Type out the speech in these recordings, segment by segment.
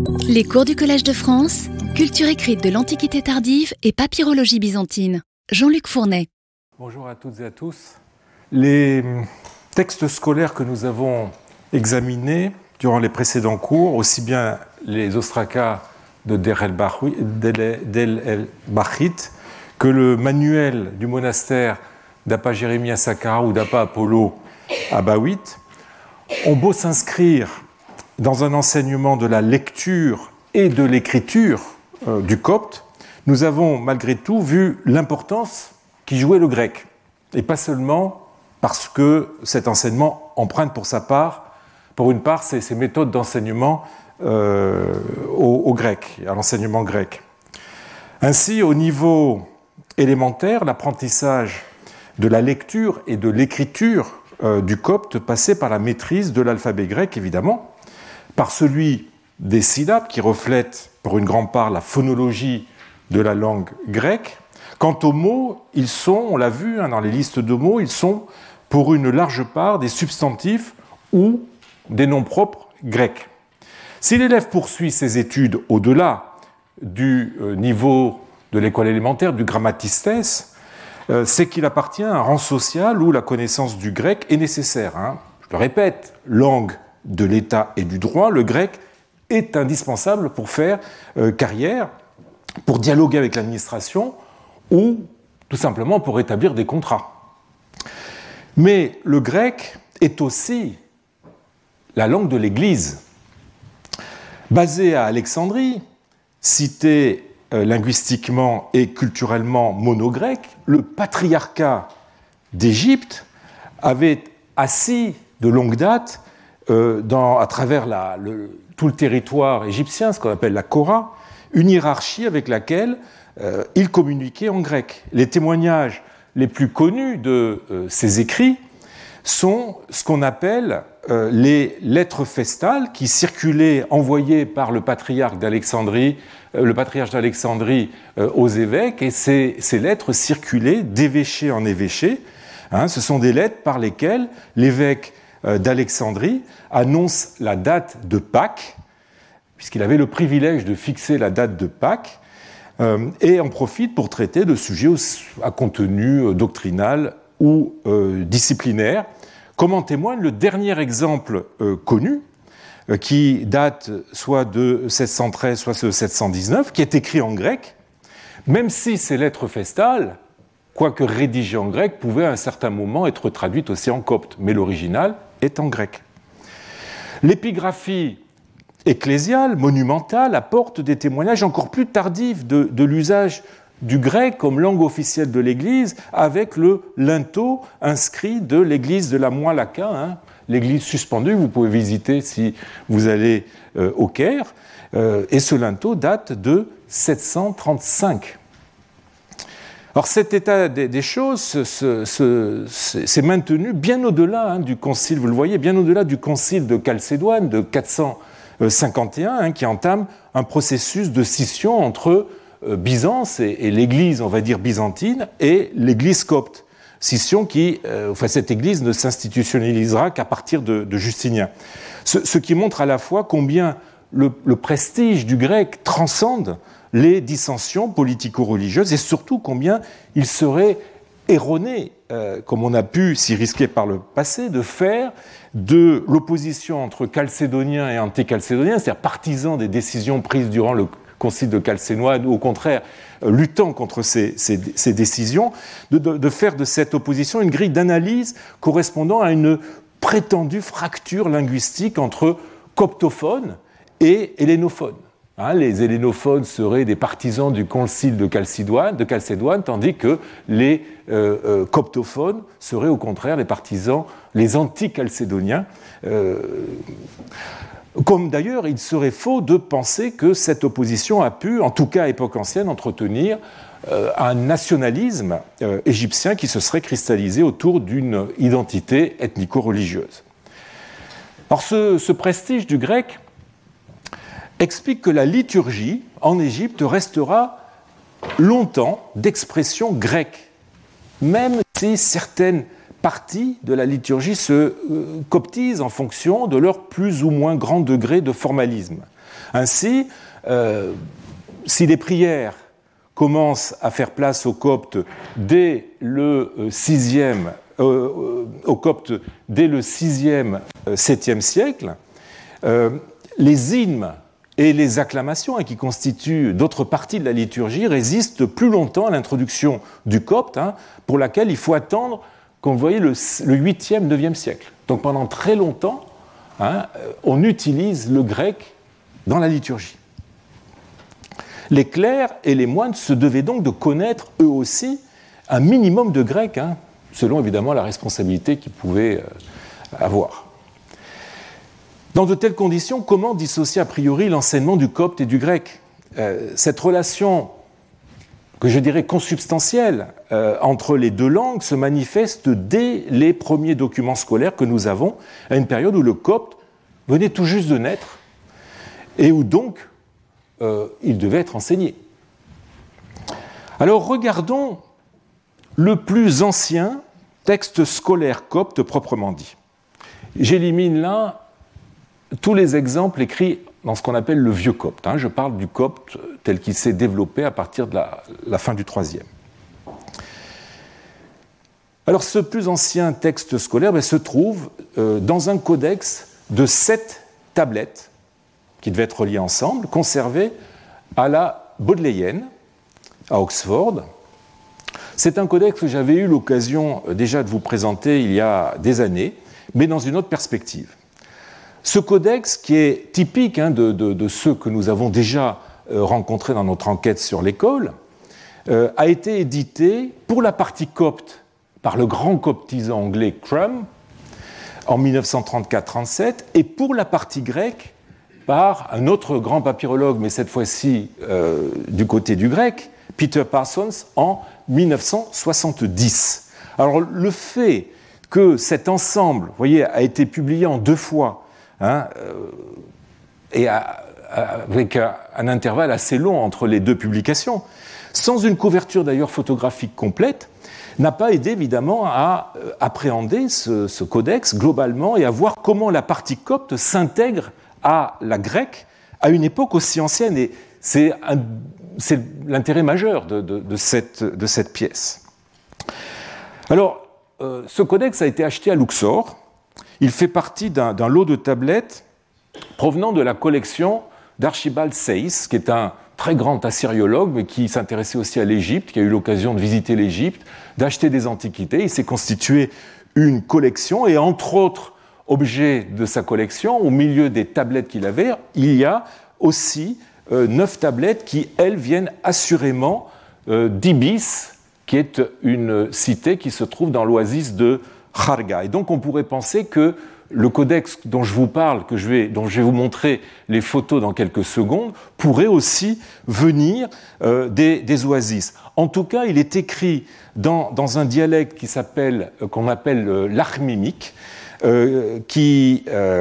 Les cours du Collège de France, culture écrite de l'Antiquité tardive et papyrologie byzantine. Jean-Luc Fournet. Bonjour à toutes et à tous. Les textes scolaires que nous avons examinés durant les précédents cours, aussi bien les ostracas de Deir el-Bahrit que le manuel du monastère d'Appa Jérémie à Saqqara ou d'Appa Apollo à Bawit, ont beau s'inscrire dans un enseignement de la lecture et de l'écriture du copte, nous avons malgré tout vu l'importance qu'y jouait le grec. Et pas seulement parce que cet enseignement emprunte pour une part, ses méthodes d'enseignement au grec, à l'enseignement grec. Ainsi, au niveau élémentaire, l'apprentissage de la lecture et de l'écriture du copte passait par la maîtrise de l'alphabet grec, évidemment, par celui des syllabes qui reflètent pour une grande part la phonologie de la langue grecque. Quant aux mots, ils sont, on l'a vu dans les listes de mots, ils sont pour une large part des substantifs ou des noms propres grecs. Si l'élève poursuit ses études au-delà du niveau de l'école élémentaire, du grammatistes, c'est qu'il appartient à un rang social où la connaissance du grec est nécessaire. Je le répète, langue de l'État et du droit, le grec est indispensable pour faire carrière, pour dialoguer avec l'administration ou tout simplement pour établir des contrats. Mais le grec est aussi la langue de l'Église. Basée à Alexandrie, cité linguistiquement et culturellement mono-grec, le patriarcat d'Égypte avait assis de longue date à travers tout le territoire égyptien, ce qu'on appelle la Kora, une hiérarchie avec laquelle il communiquait en grec. Les témoignages les plus connus de ces écrits sont ce qu'on appelle les lettres festales qui circulaient, envoyées par le patriarche d'Alexandrie aux évêques, et ces lettres circulaient d'évêché en évêché. Ce sont des lettres par lesquelles l'évêque d'Alexandrie annonce la date de Pâques, puisqu'il avait le privilège de fixer la date de Pâques, et en profite pour traiter de sujets à contenu doctrinal ou disciplinaire, comme en témoigne le dernier exemple connu, qui date soit de 713, soit de 719, qui est écrit en grec, même si ces lettres festales, quoique rédigées en grec, pouvaient à un certain moment être traduites aussi en copte, mais l'original est en grec. L'épigraphie ecclésiale, monumentale, apporte des témoignages encore plus tardifs de l'usage du grec comme langue officielle de l'Église, avec le linteau inscrit de l'église de la Moilaka, l'église suspendue, vous pouvez visiter si vous allez au Caire, et ce linteau date de 735. Alors cet état des choses s'est maintenu bien au-delà du concile, vous le voyez, bien au-delà du concile de Chalcédoine de 451, qui entame un processus de scission entre Byzance et l'église, on va dire, byzantine, et l'église copte. Scission cette église ne s'institutionnalisera qu'à partir de Justinien. Ce qui montre à la fois combien le prestige du grec transcende les dissensions politico-religieuses et surtout combien il serait erroné, comme on a pu s'y risquer par le passé, de faire de l'opposition entre chalcédoniens et anti-chalcédoniens, c'est-à-dire partisans des décisions prises durant le concile de Chalcédoine, ou au contraire luttant contre ces décisions, de faire de cette opposition une grille d'analyse correspondant à une prétendue fracture linguistique entre coptophones et hellénophones. Les hellénophones seraient des partisans du concile de Chalcédoine, tandis que les coptophones seraient au contraire les partisans, les anti-chalcédoniens. Comme d'ailleurs, il serait faux de penser que cette opposition a pu, en tout cas à époque ancienne, entretenir un nationalisme égyptien qui se serait cristallisé autour d'une identité ethnico-religieuse. Alors ce prestige du grec explique que la liturgie en Égypte restera longtemps d'expression grecque, même si certaines parties de la liturgie se coptisent en fonction de leur plus ou moins grand degré de formalisme. Ainsi, si les prières commencent à faire place aux Coptes dès le 6e, aux Coptes dès le 6e, 7e siècle, les hymnes et les acclamations, qui constituent d'autres parties de la liturgie, résistent plus longtemps à l'introduction du copte, pour laquelle il faut attendre, comme vous voyez, le 8e, 9e siècle. Donc pendant très longtemps, on utilise le grec dans la liturgie. Les clercs et les moines se devaient donc de connaître, eux aussi, un minimum de grec, selon évidemment la responsabilité qu'ils pouvaient avoir. Dans de telles conditions, comment dissocier a priori l'enseignement du copte et du grec ? Cette relation, que je dirais consubstantielle, entre les deux langues se manifeste dès les premiers documents scolaires que nous avons, à une période où le copte venait tout juste de naître et où donc il devait être enseigné. Alors regardons le plus ancien texte scolaire copte proprement dit. J'élimine là tous les exemples écrits dans ce qu'on appelle le vieux copte. Je parle du copte tel qu'il s'est développé à partir de la fin du IIIe. Alors ce plus ancien texte scolaire se trouve dans un codex de 7 tablettes qui devaient être reliées ensemble, conservées à la Bodléienne, à Oxford. C'est un codex que j'avais eu l'occasion déjà de vous présenter il y a des années, mais dans une autre perspective. Ce codex, qui est typique de ceux que nous avons déjà rencontrés dans notre enquête sur l'école, a été édité pour la partie copte par le grand coptisant anglais Crum en 1934-37 et pour la partie grecque par un autre grand papyrologue, mais cette fois-ci du côté du grec, Peter Parsons, en 1970. Alors le fait que cet ensemble, vous voyez, a été publié en 2 fois, et avec un intervalle assez long entre les 2 publications, sans une couverture d'ailleurs photographique complète, n'a pas aidé évidemment à appréhender ce codex globalement et à voir comment la partie copte s'intègre à la grecque à une époque aussi ancienne. Et c'est l'intérêt majeur de cette pièce. Alors, ce codex a été acheté à Luxor. Il fait partie d'un lot de tablettes provenant de la collection d'Archibald Sayce, qui est un très grand assyriologue, mais qui s'intéressait aussi à l'Égypte, qui a eu l'occasion de visiter l'Égypte, d'acheter des antiquités. Il s'est constitué une collection, et entre autres objets de sa collection, au milieu des tablettes qu'il avait, il y a aussi 9 tablettes qui, elles, viennent assurément d'Ibis, qui est une cité qui se trouve dans l'oasis de Kharga. Et donc on pourrait penser que le codex dont je vous parle, dont je vais vous montrer les photos dans quelques secondes, pourrait aussi venir des oasis. En tout cas, il est écrit dans un dialecte qu'on appelle l'armémique, qui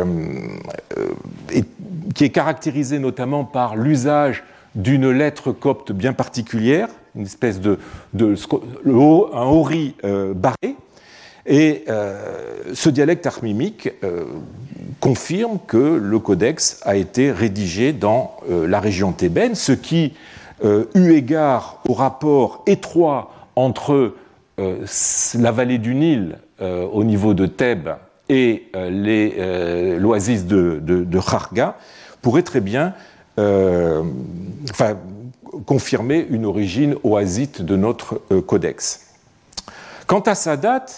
est caractérisé notamment par l'usage d'une lettre copte bien particulière, une espèce un hori barré. Et ce dialecte armémique confirme que le codex a été rédigé dans la région thébaine, ce qui, eu égard au rapport étroit entre la vallée du Nil au niveau de Thèbes et l'oasis de Kharga, pourrait très bien confirmer une origine oasite de notre codex. Quant à sa date,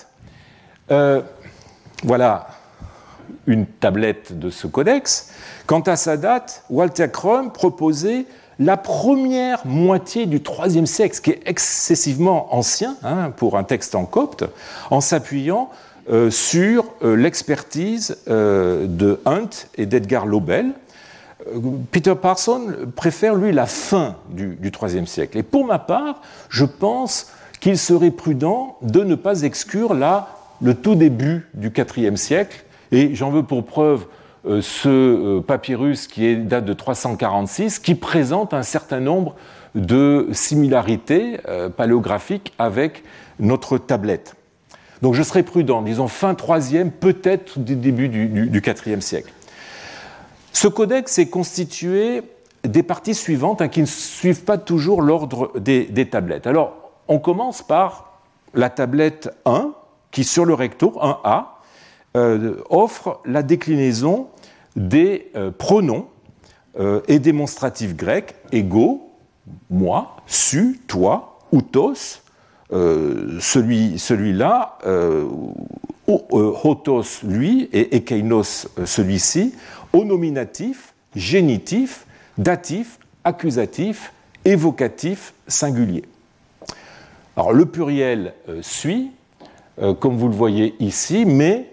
voilà une tablette de ce codex. Quant à sa date, Walter Crum proposait la première moitié du IIIe siècle, ce qui est excessivement ancien pour un texte en copte, en s'appuyant sur l'expertise de Hunt et d'Edgar Lobel. Peter Parsons préfère, lui, la fin du IIIe siècle. Et pour ma part, je pense qu'il serait prudent de ne pas exclure le tout début du IVe siècle, et j'en veux pour preuve ce papyrus qui date de 346, qui présente un certain nombre de similarités paléographiques avec notre tablette. Donc je serais prudent, disons fin IIIe, peut-être du début du IVe siècle. Ce codex est constitué des parties suivantes qui ne suivent pas toujours l'ordre des tablettes. Alors, on commence par la tablette 1, qui sur le recto, 1A, offre la déclinaison des pronoms et démonstratifs grecs ego, moi, su, toi, outos, celui-là, hotos, lui, et ekeinos, celui-ci, au nominatif, génitif, datif, accusatif, évocatif, singulier. Alors le pluriel suit, comme vous le voyez ici, mais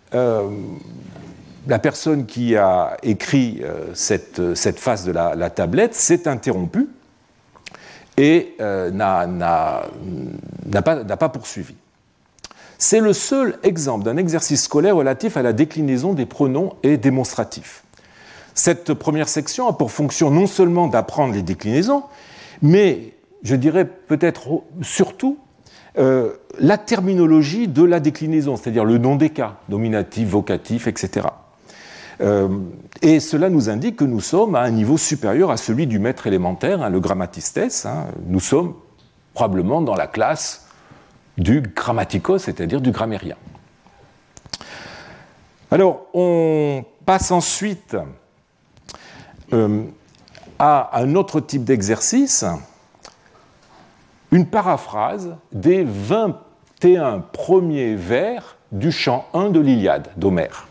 la personne qui a écrit cette phase de la tablette s'est interrompue et n'a pas poursuivi. C'est le seul exemple d'un exercice scolaire relatif à la déclinaison des pronoms et démonstratifs. Cette première section a pour fonction non seulement d'apprendre les déclinaisons, mais je dirais peut-être surtout la terminologie de la déclinaison, c'est-à-dire le nom des cas, nominatif, vocatif, etc. Et cela nous indique que nous sommes à un niveau supérieur à celui du maître élémentaire, le grammatistes. Nous sommes probablement dans la classe du grammaticos, c'est-à-dire du grammairien. Alors, on passe ensuite à un autre type d'exercice, une paraphrase des 21 premiers vers du chant 1 de l'Iliade d'Homère,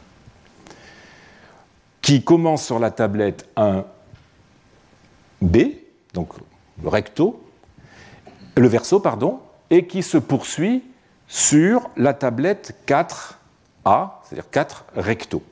qui commence sur la tablette 1B, donc le verso, et qui se poursuit sur la tablette 4A, c'est-à-dire 4 recto.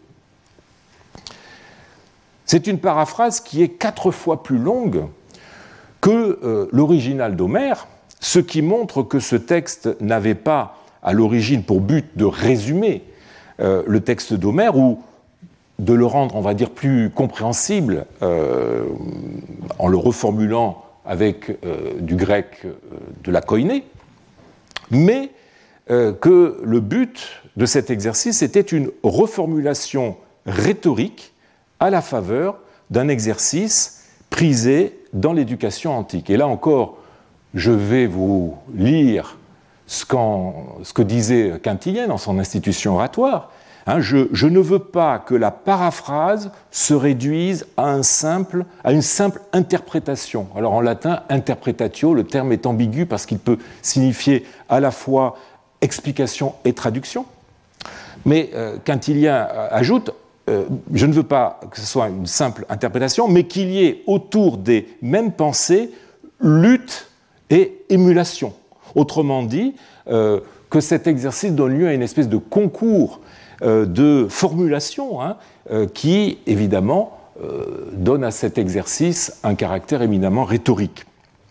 C'est une paraphrase qui est 4 fois plus longue que l'original d'Homère, ce qui montre que ce texte n'avait pas à l'origine pour but de résumer le texte d'Homère ou de le rendre, on va dire, plus compréhensible en le reformulant avec du grec de la koiné, mais que le but de cet exercice était une reformulation rhétorique à la faveur d'un exercice prisé dans l'éducation antique. Et là encore, je vais vous lire ce que disait Quintilien dans son institution oratoire. Je ne veux pas que la paraphrase se réduise à une simple interprétation. Alors en latin, interpretatio, le terme est ambigu parce qu'il peut signifier à la fois explication et traduction. Mais Quintilien ajoute, je ne veux pas que ce soit une simple interprétation, mais qu'il y ait autour des mêmes pensées lutte et émulation. Autrement dit, que cet exercice donne lieu à une espèce de concours de formulation qui, évidemment, donne à cet exercice un caractère éminemment rhétorique.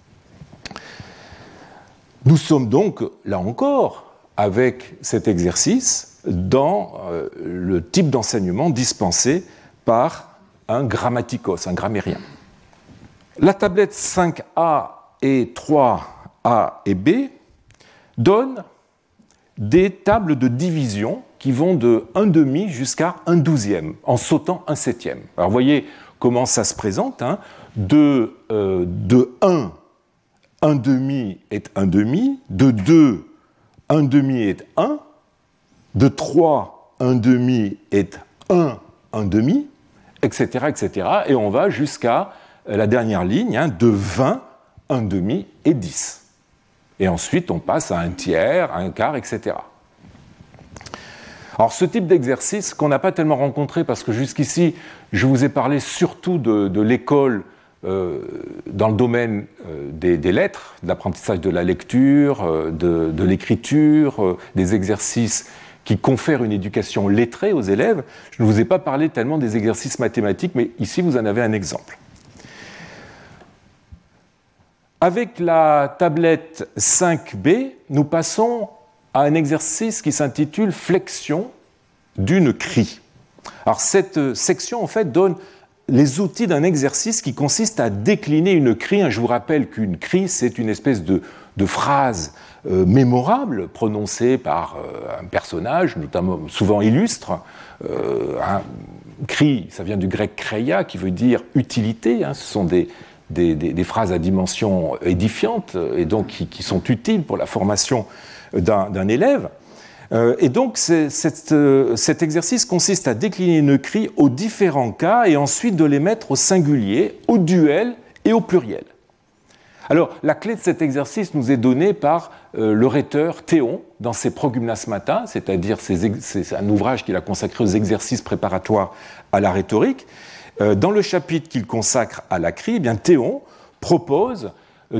Nous sommes donc, là encore, avec cet exercice, dans le type d'enseignement dispensé par un grammaticos, un grammairien. La tablette 5A et 3A et B donnent des tables de division qui vont de 1/2 jusqu'à 1/12, en sautant 1/7. Alors vous voyez comment ça se présente. De 1, 1/2 est 1/2, de 2, 1/2 est 1, de 3, 1/2 est 1, 1/2, etc., etc. Et on va jusqu'à la dernière ligne, de 20, 1/2 et 10. Et ensuite, on passe à un tiers, un quart, etc. Alors, ce type d'exercice qu'on n'a pas tellement rencontré, parce que jusqu'ici, je vous ai parlé surtout de l'école dans le domaine des lettres, de l'apprentissage de la lecture, de l'écriture, des exercices qui confèrent une éducation lettrée aux élèves. Je ne vous ai pas parlé tellement des exercices mathématiques, mais ici, vous en avez un exemple. Avec la tablette 5B, nous passons à un exercice qui s'intitule « Flexion d'une crie ». Alors cette section, en fait, donne les outils d'un exercice qui consiste à décliner une crie. Je vous rappelle qu'une crie, c'est une espèce de phrase mémorable prononcée par un personnage, notamment souvent illustre, cri, ça vient du grec kreia, qui veut dire utilité, ce sont des phrases à dimension édifiante, et donc qui sont utiles pour la formation d'un élève. Et donc cet exercice consiste à décliner nos cris aux différents cas et ensuite de les mettre au singulier, au duel et au pluriel. Alors, la clé de cet exercice nous est donnée par le rhéteur Théon dans ses Progymnasmata, c'est-à-dire c'est un ouvrage qu'il a consacré aux exercices préparatoires à la rhétorique. Dans le chapitre qu'il consacre à la cri, Théon propose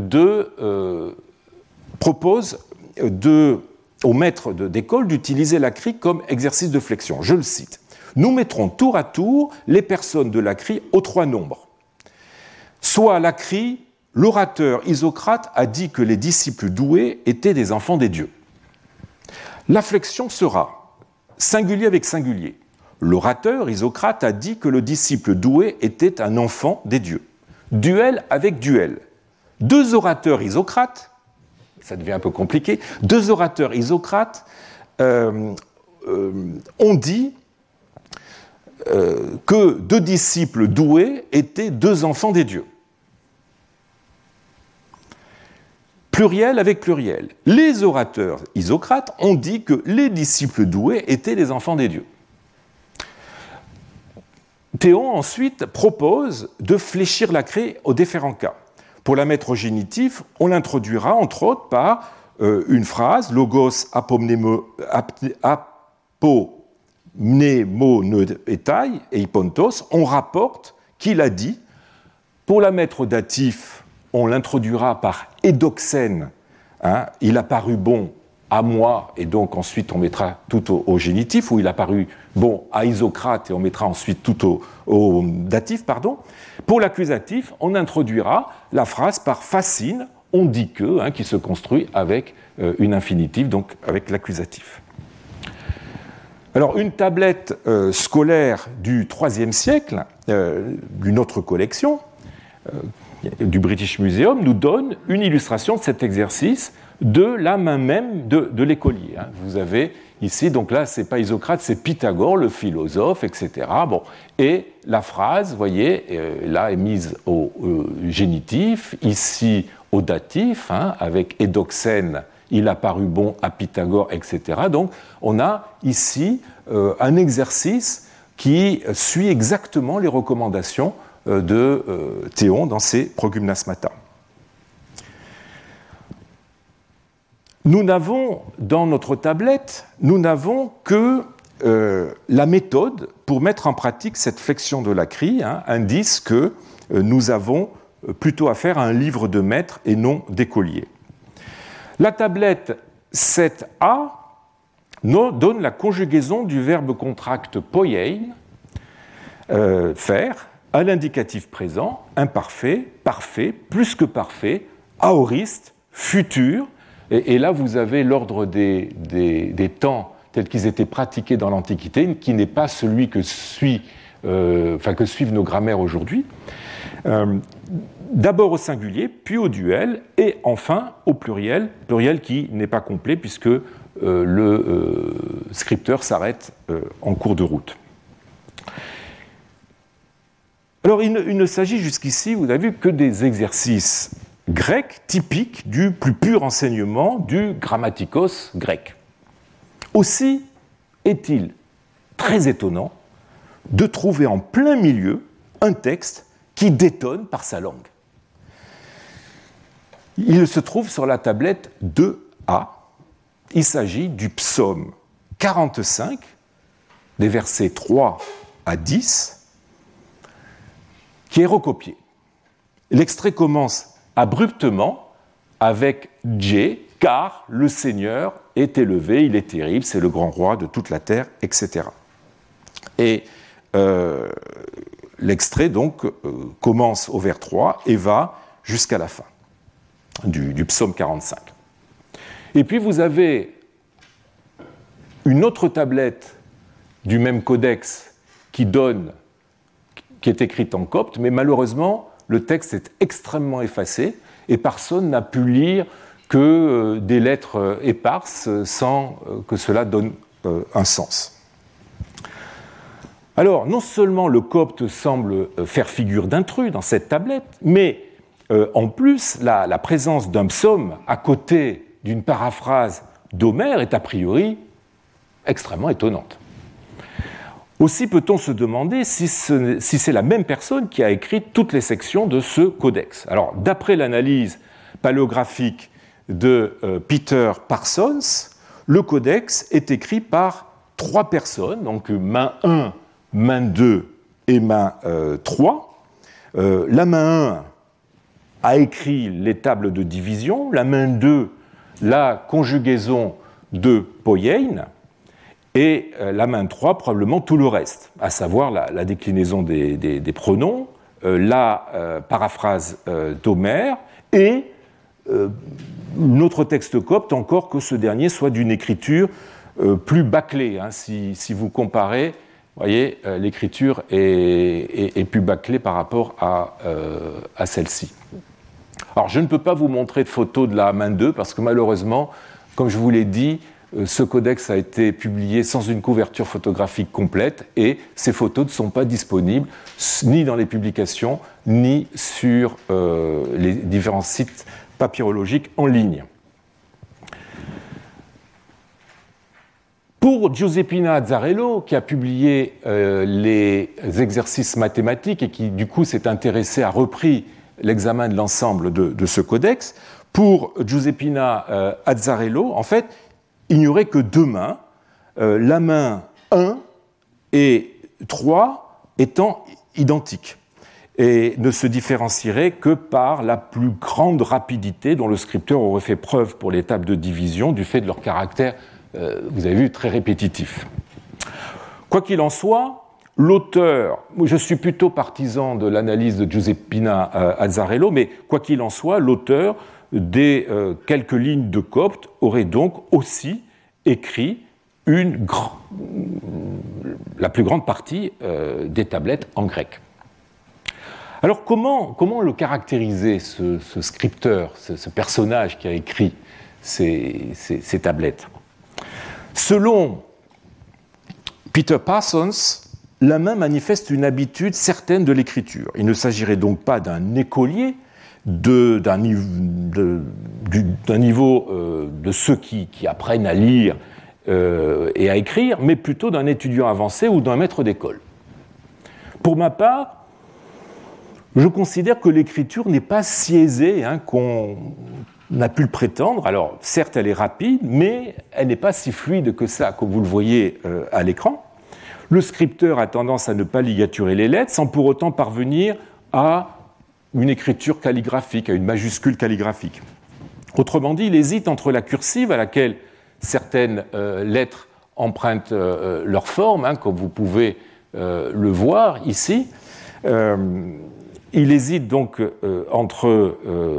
au maître d'école d'utiliser la cri comme exercice de flexion. Je le cite. « Nous mettrons tour à tour les personnes de la cri aux trois nombres. Soit à la cri, l'orateur Isocrate a dit que les disciples doués étaient des enfants des dieux. La flexion sera singulier avec singulier. L'orateur Isocrate a dit que le disciple doué était un enfant des dieux. Duel avec duel. Deux orateurs Isocrates, ça devient un peu compliqué, deux orateurs Isocrates ont dit que deux disciples doués étaient deux enfants des dieux. Pluriel avec pluriel. Les orateurs Isocrates ont dit que les disciples doués étaient les enfants des dieux. Théon ensuite propose de fléchir la cri aux différents cas. Pour la mettre au génitif, on l'introduira entre autres par une phrase, logos apomnémonetai et hypontos, on rapporte qu'il a dit. Pour la mettre au datif, on l'introduira par édoxène, il a paru bon à moi, et donc ensuite on mettra tout au génitif, ou il a paru bon à Isocrate, et on mettra ensuite tout au datif, pardon. Pour l'accusatif, on introduira la phrase par facine, on dit que, qui se construit avec une infinitive, donc avec l'accusatif. Alors, une tablette scolaire du IIIe siècle, d'une autre collection, du British Museum, nous donne une illustration de cet exercice de la main même de l'écolier. Vous avez ici, donc là, c'est pas Isocrate, c'est Pythagore, le philosophe, etc. Bon, et la phrase, vous voyez, là est mise au génitif, ici au datif, avec édoxène, il a paru bon à Pythagore, etc. Donc, on a ici un exercice qui suit exactement les recommandations de Théon dans ses Progymnasmata. Nous n'avons, dans notre tablette, nous n'avons que la méthode pour mettre en pratique cette flexion de la cri, indice que nous avons plutôt affaire à un livre de maître et non d'écolier. La tablette 7a donne la conjugaison du verbe contracte poiein, faire, à l'indicatif présent, imparfait, parfait, plus que parfait, aoriste, futur. Et là, vous avez l'ordre des temps tels qu'ils étaient pratiqués dans l'Antiquité, qui n'est pas celui que suivent nos grammaires aujourd'hui. D'abord au singulier, puis au duel, et enfin au pluriel qui n'est pas complet puisque le scripteur s'arrête en cours de route. Alors, il ne s'agit jusqu'ici, vous avez vu, que des exercices grecs typiques du plus pur enseignement du grammatikos grec. Aussi est-il très étonnant de trouver en plein milieu un texte qui détonne par sa langue. Il se trouve sur la tablette 2a. Il s'agit du psaume 45, des versets 3 à 10, qui est recopié. L'extrait commence abruptement avec « Djé », car le Seigneur est élevé, il est terrible, c'est le grand roi de toute la terre, etc. Et l'extrait, donc, commence au vers 3 et va jusqu'à la fin du psaume 45. Et puis, vous avez une autre tablette du même codex qui est écrite en copte, mais malheureusement, le texte est extrêmement effacé et personne n'a pu lire que des lettres éparses sans que cela donne un sens. Alors, non seulement le copte semble faire figure d'intrus dans cette tablette, mais en plus, la présence d'un psaume à côté d'une paraphrase d'Homère est a priori extrêmement étonnante. Aussi peut-on se demander si c'est la même personne qui a écrit toutes les sections de ce codex. Alors, d'après l'analyse paléographique de Peter Parsons, le codex est écrit par 3 personnes, donc main 1, main 2 et main 3. La main 1 a écrit les tables de division, la main 2, la conjugaison de Poyein, et la main 3, probablement tout le reste, à savoir la déclinaison des pronoms, la paraphrase d'Homère, et notre texte copte, encore que ce dernier soit d'une écriture plus bâclée. Si vous comparez, vous voyez, l'écriture est plus bâclée par rapport à celle-ci. Alors, je ne peux pas vous montrer de photos de la main 2, parce que malheureusement, comme je vous l'ai dit, ce codex a été publié sans une couverture photographique complète et ces photos ne sont pas disponibles ni dans les publications ni sur les différents sites papyrologiques en ligne. Pour Giuseppina Azzarello, qui a publié les exercices mathématiques et qui du coup s'est intéressé à repris l'examen de l'ensemble de ce codex, pour Giuseppina Azzarello, en fait, il n'y aurait que 2 mains, la main 1 et 3 étant identiques, et ne se différencieraient que par la plus grande rapidité dont le scripteur aurait fait preuve pour les tables de division, du fait de leur caractère, vous avez vu, très répétitif. Quoi qu'il en soit, l'auteur, je suis plutôt partisan de l'analyse de Giuseppina Azzarello, mais quoi qu'il en soit, l'auteur des quelques lignes de copte aurait donc aussi écrit la plus grande partie des tablettes en grec. Alors comment le caractériser, ce scripteur, ce personnage qui a écrit ces tablettes ? Selon Peter Parsons, la main manifeste une habitude certaine de l'écriture. Il ne s'agirait donc pas d'un écolier, d'un niveau de ceux qui apprennent à lire et à écrire, mais plutôt d'un étudiant avancé ou d'un maître d'école. Pour ma part, je considère que l'écriture n'est pas si aisée qu'on a pu le prétendre. Alors, certes, elle est rapide, mais elle n'est pas si fluide que ça, comme vous le voyez à l'écran. Le scripteur a tendance à ne pas ligaturer les lettres sans pour autant parvenir à une écriture calligraphique, à une majuscule calligraphique. Autrement dit, il hésite entre la cursive, à laquelle certaines lettres empruntent leur forme, comme vous pouvez le voir ici. Il hésite donc entre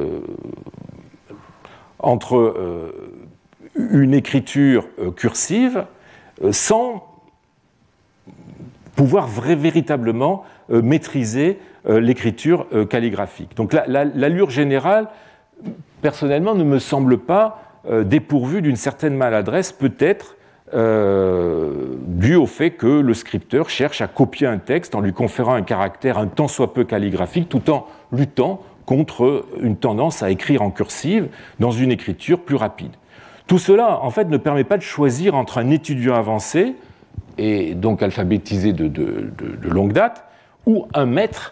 une écriture cursive sans pouvoir véritablement maîtriser l'écriture calligraphique. Donc l'allure générale, personnellement, ne me semble pas dépourvue d'une certaine maladresse, peut-être due au fait que le scripteur cherche à copier un texte en lui conférant un caractère un tant soit peu calligraphique, tout en luttant contre une tendance à écrire en cursive dans une écriture plus rapide. Tout cela, en fait, ne permet pas de choisir entre un étudiant avancé, et donc alphabétisé de longue date, ou un maître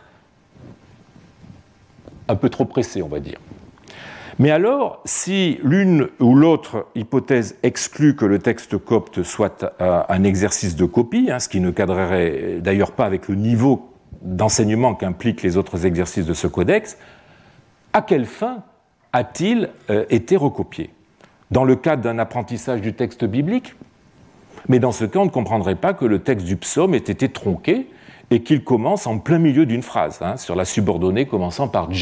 un peu trop pressé, on va dire. Mais alors, si l'une ou l'autre hypothèse exclut que le texte copte soit un exercice de copie, ce qui ne cadrerait d'ailleurs pas avec le niveau d'enseignement qu'impliquent les autres exercices de ce codex, à quelle fin a-t-il été recopié ? Dans le cadre d'un apprentissage du texte biblique ? Mais dans ce cas, on ne comprendrait pas que le texte du psaume ait été tronqué et qu'il commence en plein milieu d'une phrase, sur la subordonnée commençant par « je ».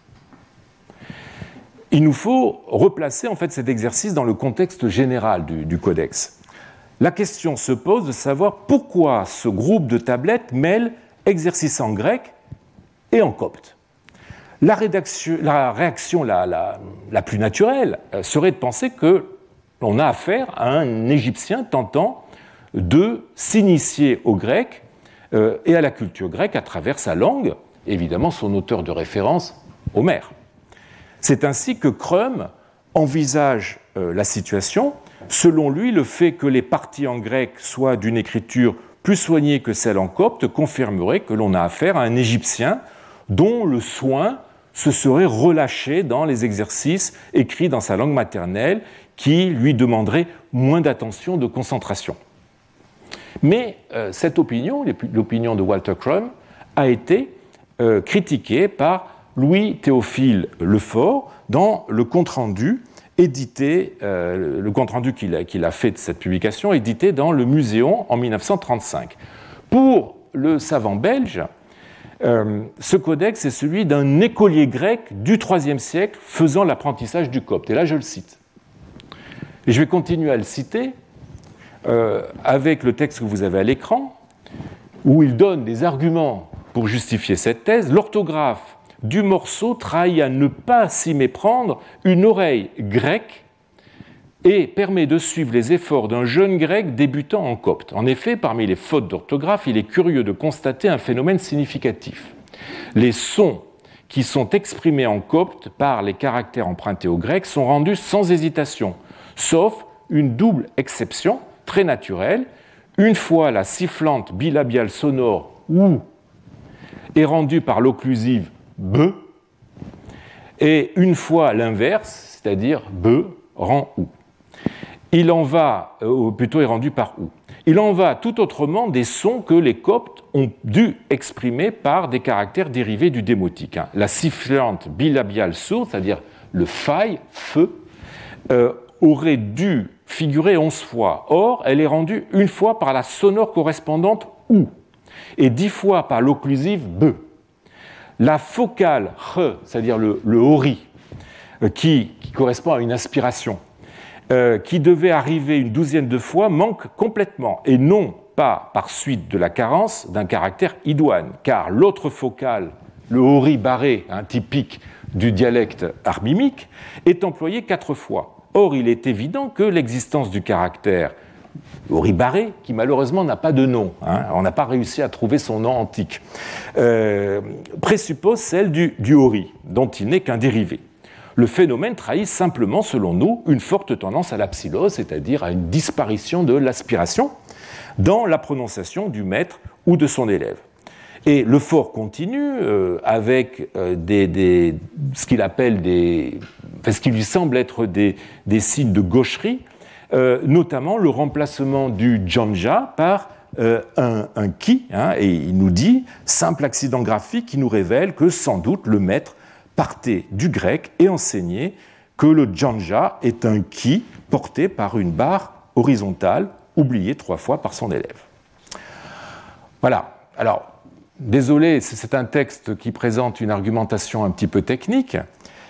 Il nous faut replacer en fait cet exercice dans le contexte général du codex. La question se pose de savoir pourquoi ce groupe de tablettes mêle exercice en grec et en copte. La réaction la plus naturelle serait de penser que l'on a affaire à un Égyptien tentant de s'initier au grec et à la culture grecque à travers sa langue, évidemment son auteur de référence, Homère. C'est ainsi que Crum envisage la situation. Selon lui, le fait que les parties en grec soient d'une écriture plus soignée que celle en copte confirmerait que l'on a affaire à un Égyptien dont le soin se serait relâché dans les exercices écrits dans sa langue maternelle qui lui demanderait moins d'attention, de concentration. Mais cette opinion, l'opinion de Walter Crum, a été critiquée par Louis-Théophile Lefort dans le compte-rendu édité, le compte-rendu qu'il a fait de cette publication, édité dans le Muséon en 1935. Pour le savant belge, ce codex est celui d'un écolier grec du IIIe siècle faisant l'apprentissage du copte. Et là, je le cite. Et je vais continuer à le citer avec le texte que vous avez à l'écran, où il donne des arguments pour justifier cette thèse. L'orthographe du morceau trahit à ne pas s'y méprendre une oreille grecque et permet de suivre les efforts d'un jeune grec débutant en copte. En effet, parmi les fautes d'orthographe, il est curieux de constater un phénomène significatif. Les sons qui sont exprimés en copte par les caractères empruntés au grec sont rendus sans hésitation, sauf une double exception très naturelle. Une fois la sifflante bilabiale sonore OU est rendue par l'occlusive B, et une fois l'inverse, c'est-à-dire B rend OU. Il en va, plutôt est rendu par OU. Il en va tout autrement des sons que les coptes ont dû exprimer par des caractères dérivés du démotique. La sifflante bilabiale sourde, c'est-à-dire le faille, feu, aurait dû figurer 11 fois. Or, elle est rendue une fois par la sonore correspondante OU et 10 fois par l'occlusive B. La focale H, c'est-à-dire le hori, qui correspond à une aspiration, qui devait arriver une douzaine de fois, manque complètement, et non pas par suite de la carence d'un caractère idoine, car l'autre focale, le hori barré, typique du dialecte armimique, est employé 4 fois. Or, il est évident que l'existence du caractère hori barré, qui malheureusement n'a pas de nom, on n'a pas réussi à trouver son nom antique, présuppose celle du hori, dont il n'est qu'un dérivé. Le phénomène trahit simplement, selon nous, une forte tendance à la psillose, c'est-à-dire à une disparition de l'aspiration dans la prononciation du maître ou de son élève. Et Lefort continue avec ce qu'il appelle ce qui lui semble être des signes de gaucherie, notamment le remplacement du janja par un ki, et il nous dit, simple accident graphique qui nous révèle que sans doute le maître partait du grec et enseignait que le janja est un ki porté par une barre horizontale, oubliée 3 fois par son élève. Voilà. Alors, désolé, c'est un texte qui présente une argumentation un petit peu technique.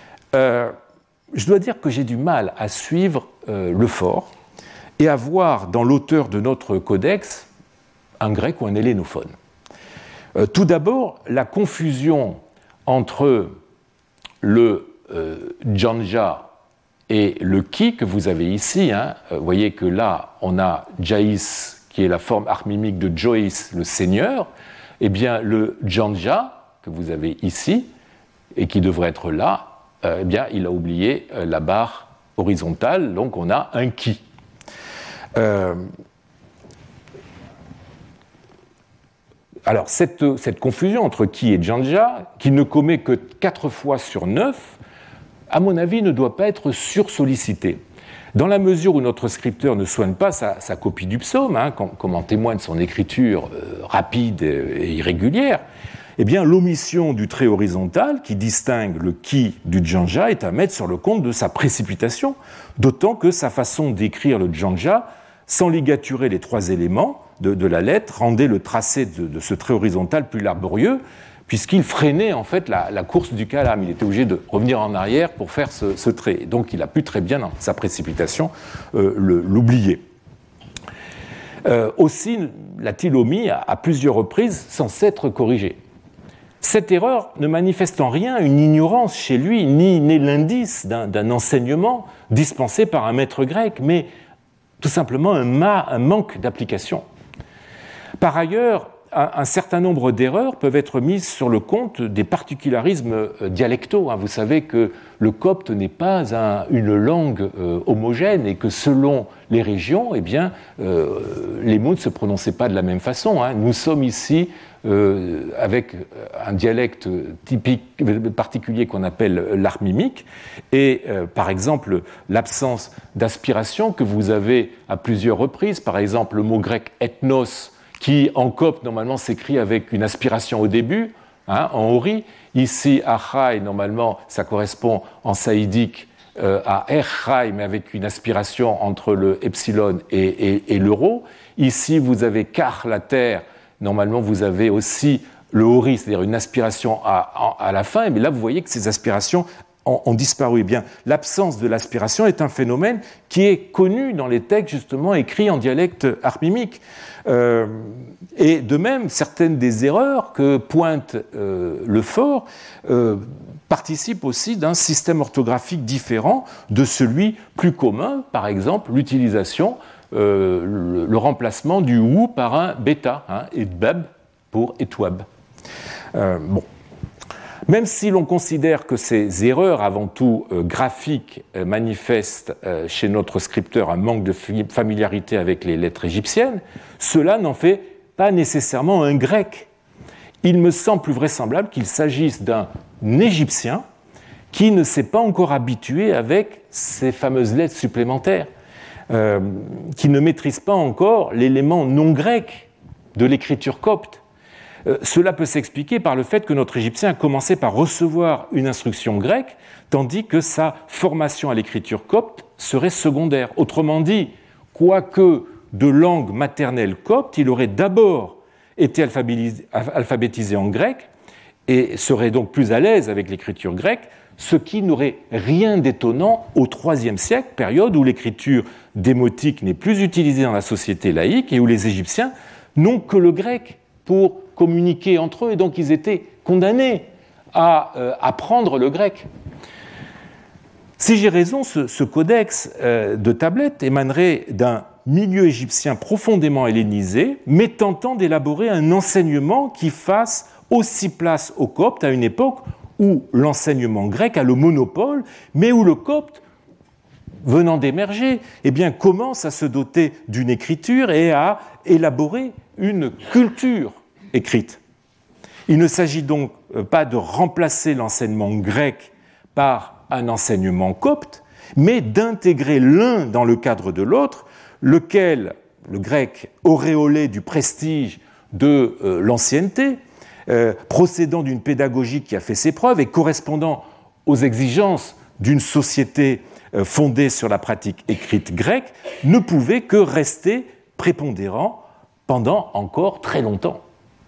Je dois dire que j'ai du mal à suivre Lefort et à voir dans l'auteur de notre codex un grec ou un hellénophone. Tout d'abord, la confusion entre le janja et le ki que vous avez ici. Vous voyez que là, on a jaïs, qui est la forme armimique de Joïs, le seigneur. Eh bien, le janja que vous avez ici, et qui devrait être là, eh bien, il a oublié la barre horizontale, donc on a un ki. Alors, cette confusion entre ki et janja, qui ne commet que 4 fois sur 9, à mon avis, ne doit pas être sursollicitée. Dans la mesure où notre scripteur ne soigne pas sa copie du psaume, comme en témoigne son écriture rapide et irrégulière, eh bien, l'omission du trait horizontal qui distingue le ki du janja est à mettre sur le compte de sa précipitation, d'autant que sa façon d'écrire le janja, sans ligaturer les 3 éléments de la lettre, rendait le tracé de ce trait horizontal plus laborieux, puisqu'il freinait en fait la course du calame. Il était obligé de revenir en arrière pour faire ce trait. Donc il a pu très bien, dans sa précipitation, l'oublier. Aussi, l'a-t-il omis à plusieurs reprises sans s'être corrigé. Cette erreur ne manifeste en rien une ignorance chez lui, ni n'est l'indice d'un enseignement dispensé par un maître grec, mais tout simplement un manque d'application. Par ailleurs, un certain nombre d'erreurs peuvent être mises sur le compte des particularismes dialectaux. Vous savez que le copte n'est pas une langue homogène et que selon les régions, eh bien, les mots ne se prononçaient pas de la même façon. Nous sommes ici avec un dialecte typique, particulier qu'on appelle l'art mimique, et par exemple l'absence d'aspiration que vous avez à plusieurs reprises, par exemple le mot grec ethnos, qui en copte normalement s'écrit avec une aspiration au début, en hori. Ici, achai, normalement, ça correspond en saïdique à erchai, mais avec une aspiration entre le epsilon et le rho. Ici, vous avez kar, la terre. Normalement, vous avez aussi le hori, c'est-à-dire une aspiration à la fin. Mais là, vous voyez que ces aspirations ont disparu. Eh bien, l'absence de l'aspiration est un phénomène qui est connu dans les textes, justement, écrits en dialecte armimique. Et de même, certaines des erreurs que pointe Le Fort participent aussi d'un système orthographique différent de celui plus commun, par exemple l'utilisation, le remplacement du ou par un bêta, etbab pour etwab. Bon. Même si l'on considère que ces erreurs, avant tout graphiques, manifestent chez notre scripteur un manque de familiarité avec les lettres égyptiennes, cela n'en fait pas nécessairement un grec. Il me semble plus vraisemblable qu'il s'agisse d'un Égyptien qui ne s'est pas encore habitué avec ces fameuses lettres supplémentaires, qui ne maîtrise pas encore l'élément non grec de l'écriture copte. Cela peut s'expliquer par le fait que notre Égyptien a commencé par recevoir une instruction grecque, tandis que sa formation à l'écriture copte serait secondaire. Autrement dit, quoique de langue maternelle copte, il aurait d'abord été alphabétisé en grec et serait donc plus à l'aise avec l'écriture grecque, ce qui n'aurait rien d'étonnant au IIIe siècle, période où l'écriture démotique n'est plus utilisée dans la société laïque et où les Égyptiens n'ont que le grec pour communiquer entre eux, et donc ils étaient condamnés à apprendre le grec. Si j'ai raison, ce codex de tablettes émanerait d'un milieu égyptien profondément hellénisé, mais tentant d'élaborer un enseignement qui fasse aussi place au copte à une époque où l'enseignement grec a le monopole, mais où le copte, venant d'émerger, eh bien, commence à se doter d'une écriture et à élaborer une culture écrite. Il ne s'agit donc pas de remplacer l'enseignement grec par un enseignement copte, mais d'intégrer l'un dans le cadre de l'autre, lequel, le grec auréolé du prestige de l'ancienneté, procédant d'une pédagogie qui a fait ses preuves et correspondant aux exigences d'une société fondée sur la pratique écrite grecque, ne pouvait que rester prépondérant pendant encore très longtemps.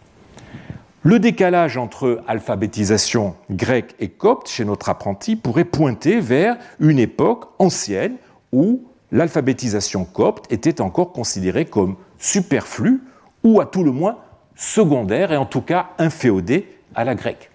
Le décalage entre alphabétisation grecque et copte chez notre apprenti pourrait pointer vers une époque ancienne où l'alphabétisation copte était encore considérée comme superflue ou à tout le moins secondaire et en tout cas inféodée à la grecque.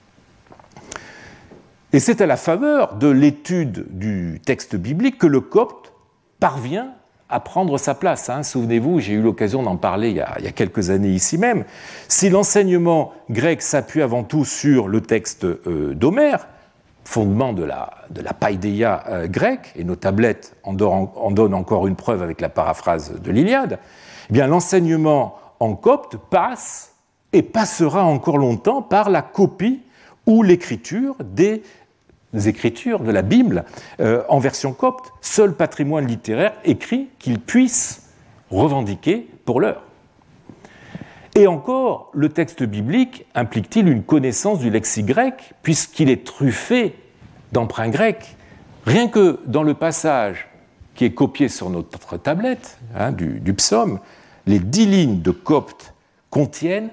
Et c'est à la faveur de l'étude du texte biblique que le copte parvient à prendre sa place. Souvenez-vous, j'ai eu l'occasion d'en parler il y a quelques années ici même. Si l'enseignement grec s'appuie avant tout sur le texte d'Homère, fondement de la païdéia grecque, et nos tablettes en donnent encore une preuve avec la paraphrase de l'Iliade, eh bien l'enseignement en copte passe et passera encore longtemps par la copie ou l'écriture des écritures de la Bible en version copte, seul patrimoine littéraire écrit qu'ils puissent revendiquer pour l'heure. Et encore, le texte biblique implique-t-il une connaissance du lexique grec, puisqu'il est truffé d'emprunts grecs. Rien que dans le passage qui est copié sur notre tablette, du psaume, les 10 lignes de copte contiennent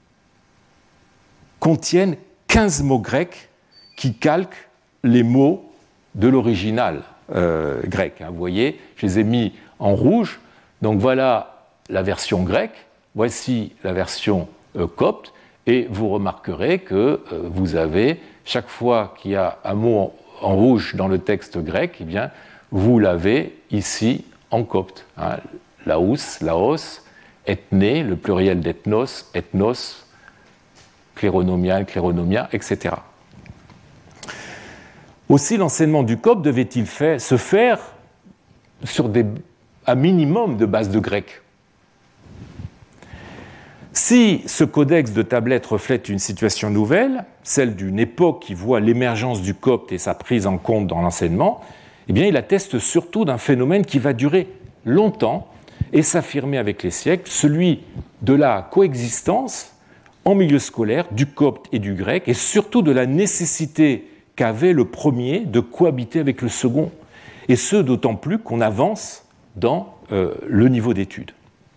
15 mots grecs qui calquent les mots de l'original grec. Vous voyez, je les ai mis en rouge. Donc voilà la version grecque, voici la version copte, et vous remarquerez que vous avez, chaque fois qu'il y a un mot en rouge dans le texte grec, eh bien, vous l'avez ici en copte. Laos, ethné, le pluriel d'ethnos, ethnos, cléronomial, cléronomia, etc. Aussi, l'enseignement du copte devait-il se faire sur un minimum de base de grec. Si ce codex de tablettes reflète une situation nouvelle, celle d'une époque qui voit l'émergence du copte et sa prise en compte dans l'enseignement, eh bien, il atteste surtout d'un phénomène qui va durer longtemps et s'affirmer avec les siècles, celui de la coexistence en milieu scolaire du copte et du grec, et surtout de la nécessité qu'avait le premier de cohabiter avec le second, et ce d'autant plus qu'on avance dans le niveau d'études.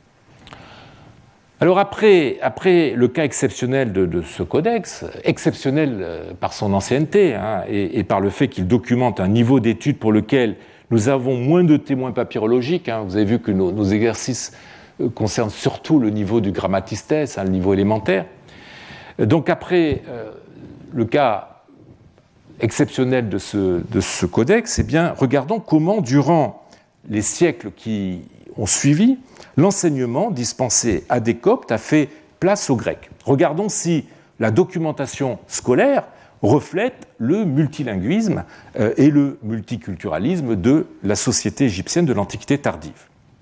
Alors après le cas exceptionnel de ce codex, exceptionnel par son ancienneté et par le fait qu'il documente un niveau d'études pour lequel nous avons moins de témoins papyrologiques, vous avez vu que nos exercices concernent surtout le niveau du grammatistes, le niveau élémentaire. Donc après le cas exceptionnel de ce codex, eh bien, regardons comment, durant les siècles qui ont suivi, l'enseignement dispensé à des coptes a fait place aux Grecs. Regardons si la documentation scolaire reflète le multilinguisme et le multiculturalisme de la société égyptienne de l'Antiquité tardive.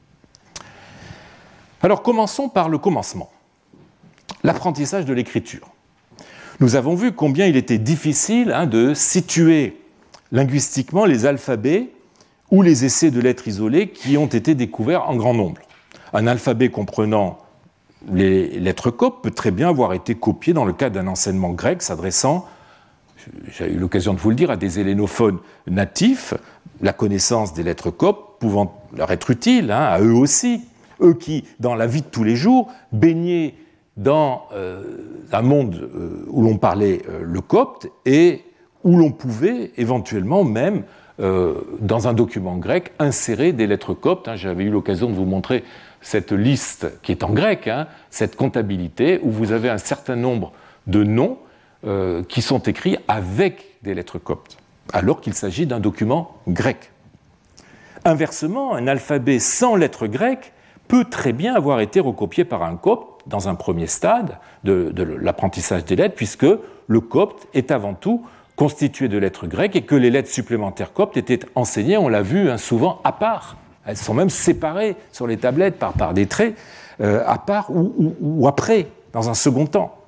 Alors commençons par le commencement, l'apprentissage de l'écriture. Nous avons vu combien il était difficile de situer linguistiquement les alphabets ou les essais de lettres isolées qui ont été découverts en grand nombre. Un alphabet comprenant les lettres coptes peut très bien avoir été copié dans le cadre d'un enseignement grec s'adressant, j'ai eu l'occasion de vous le dire, à des hellénophones natifs, la connaissance des lettres coptes pouvant leur être utile, à eux aussi, eux qui, dans la vie de tous les jours, baignaient dans un monde où l'on parlait le copte et où l'on pouvait éventuellement même, dans un document grec, insérer des lettres coptes. J'avais eu l'occasion de vous montrer cette liste qui est en grec, cette comptabilité où vous avez un certain nombre de noms qui sont écrits avec des lettres coptes, alors qu'il s'agit d'un document grec. Inversement, un alphabet sans lettres grecques peut très bien avoir été recopié par un copte dans un premier stade de l'apprentissage des lettres, puisque le copte est avant tout constitué de lettres grecques et que les lettres supplémentaires coptes étaient enseignées, on l'a vu souvent, à part. Elles sont même séparées sur les tablettes par des traits, à part ou après, dans un second temps.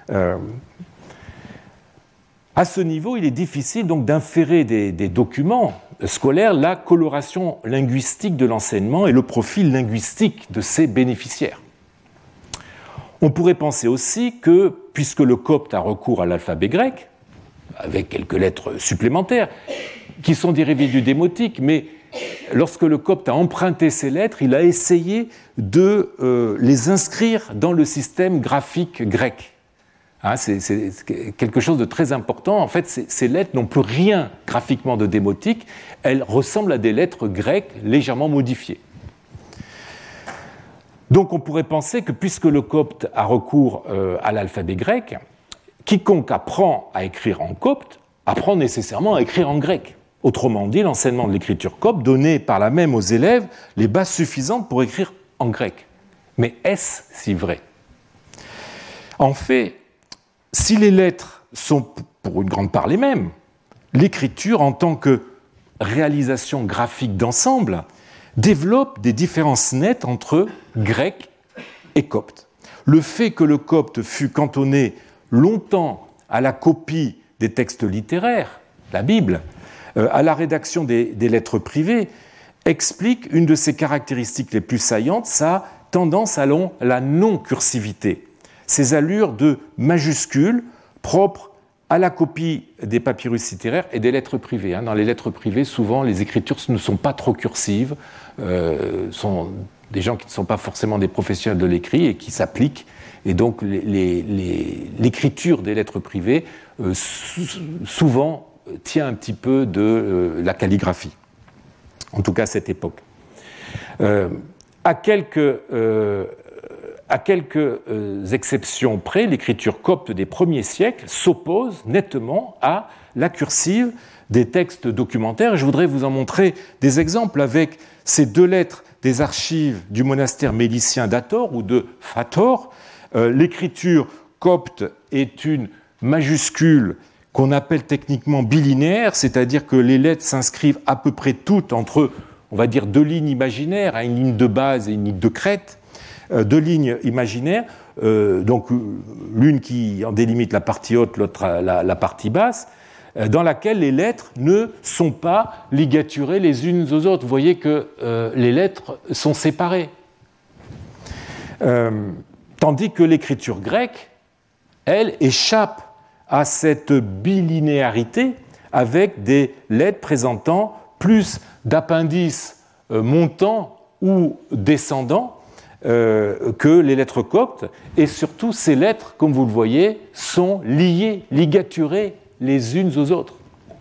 À ce niveau, il est difficile donc d'inférer des documents scolaires la coloration linguistique de l'enseignement et le profil linguistique de ses bénéficiaires. On pourrait penser aussi que, puisque le copte a recours à l'alphabet grec, avec quelques lettres supplémentaires, qui sont dérivées du démotique, mais lorsque le copte a emprunté ces lettres, il a essayé de les inscrire dans le système graphique grec. C'est quelque chose de très important. En fait, ces lettres n'ont plus rien graphiquement de démotique, elles ressemblent à des lettres grecques légèrement modifiées. Donc on pourrait penser que puisque le copte a recours à l'alphabet grec, quiconque apprend à écrire en copte apprend nécessairement à écrire en grec. Autrement dit, l'enseignement de l'écriture copte donnait par là même aux élèves les bases suffisantes pour écrire en grec. Mais est-ce si vrai ? En fait, si les lettres sont pour une grande part les mêmes, l'écriture en tant que réalisation graphique d'ensemble développe des différences nettes entre grec et copte. Le fait que le copte fut cantonné longtemps à la copie des textes littéraires, la Bible, à la rédaction des lettres privées, explique une de ses caractéristiques les plus saillantes, sa tendance à la non-cursivité, ces allures de majuscules propres à la copie des papyrus littéraires et des lettres privées. Dans les lettres privées, souvent, les écritures ne sont pas trop cursives, sont des gens qui ne sont pas forcément des professionnels de l'écrit et qui s'appliquent. Et donc, l'écriture des lettres privées, souvent, tient un petit peu de la calligraphie, en tout cas à cette époque. À quelques exceptions près, l'écriture copte des premiers siècles s'oppose nettement à la cursive des textes documentaires. Je voudrais vous en montrer des exemples avec ces deux lettres des archives du monastère mélicien d'Ator ou de Fator. L'écriture copte est une majuscule qu'on appelle techniquement bilinéaire, c'est-à-dire que les lettres s'inscrivent à peu près toutes entre, on va dire, deux lignes imaginaires, une ligne de base et une ligne de crête, deux lignes imaginaires, donc l'une qui en délimite la partie haute, l'autre la partie basse, dans laquelle les lettres ne sont pas ligaturées les unes aux autres. Vous voyez que les lettres sont séparées. Tandis que l'écriture grecque, elle, échappe à cette bilinéarité avec des lettres présentant plus d'appendices montants ou descendants que les lettres coptes. Et surtout, ces lettres, comme vous le voyez, sont liées, ligaturées les unes aux autres.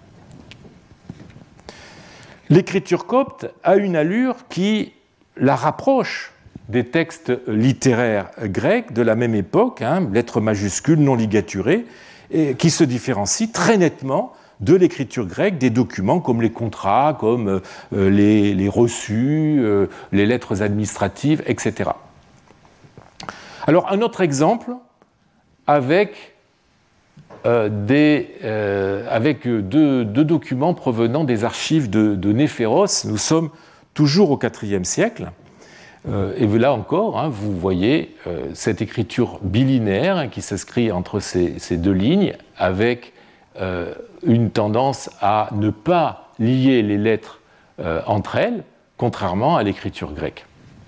L'écriture copte a une allure qui la rapproche des textes littéraires grecs de la même époque, lettres majuscules non ligaturées, et qui se différencie très nettement de l'écriture grecque des documents comme les contrats, comme les reçus, les lettres administratives, etc. Alors un autre exemple avec deux documents provenant des archives de Néphéros. Nous sommes toujours au IVe siècle. Et là encore, vous voyez cette écriture bilinéaire qui s'inscrit entre ces deux lignes avec une tendance à ne pas lier les lettres entre elles, contrairement à l'écriture grecque.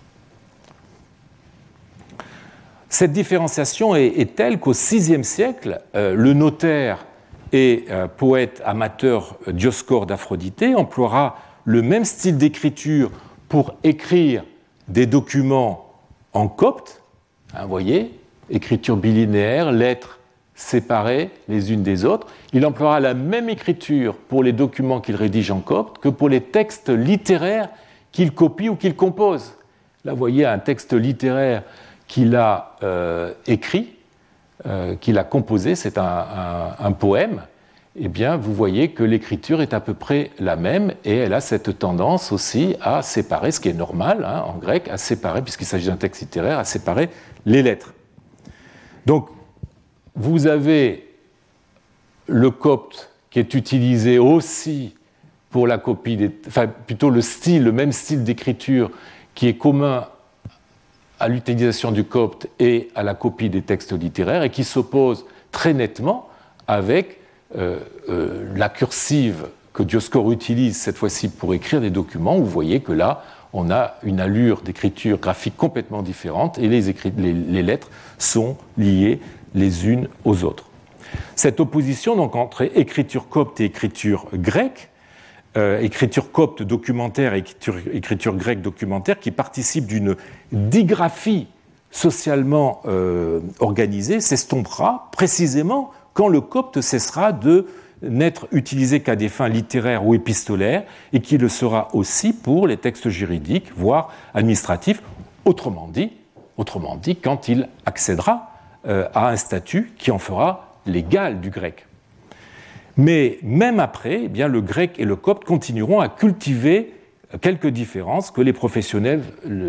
Cette différenciation est telle qu'au VIe siècle, le notaire et poète amateur Dioscore d'Aphroditée emploiera le même style d'écriture pour écrire des documents en copte, vous voyez, écriture bilinéaire, lettres séparées les unes des autres. Il emploiera la même écriture pour les documents qu'il rédige en copte que pour les textes littéraires qu'il copie ou qu'il compose. Là, vous voyez un texte littéraire qu'il a écrit, qu'il a composé, c'est un poème. Eh bien, vous voyez que l'écriture est à peu près la même et elle a cette tendance aussi à séparer, ce qui est normal en grec, à séparer, puisqu'il s'agit d'un texte littéraire, à séparer les lettres. Donc, vous avez le copte qui est utilisé aussi pour la copie, plutôt le même style d'écriture qui est commun à l'utilisation du copte et à la copie des textes littéraires et qui s'oppose très nettement avec la cursive que Dioscore utilise cette fois-ci pour écrire des documents. Vous voyez que là, on a une allure d'écriture graphique complètement différente et les lettres sont liées les unes aux autres. Cette opposition donc, entre écriture copte et écriture grecque, écriture copte documentaire et écriture grecque documentaire, qui participe d'une digraphie socialement organisée, s'estompera précisément quand le copte cessera de n'être utilisé qu'à des fins littéraires ou épistolaires et qui le sera aussi pour les textes juridiques, voire administratifs, autrement dit quand il accédera à un statut qui en fera l'égal du grec. Mais même après, eh bien, le grec et le copte continueront à cultiver quelques différences que les professionnels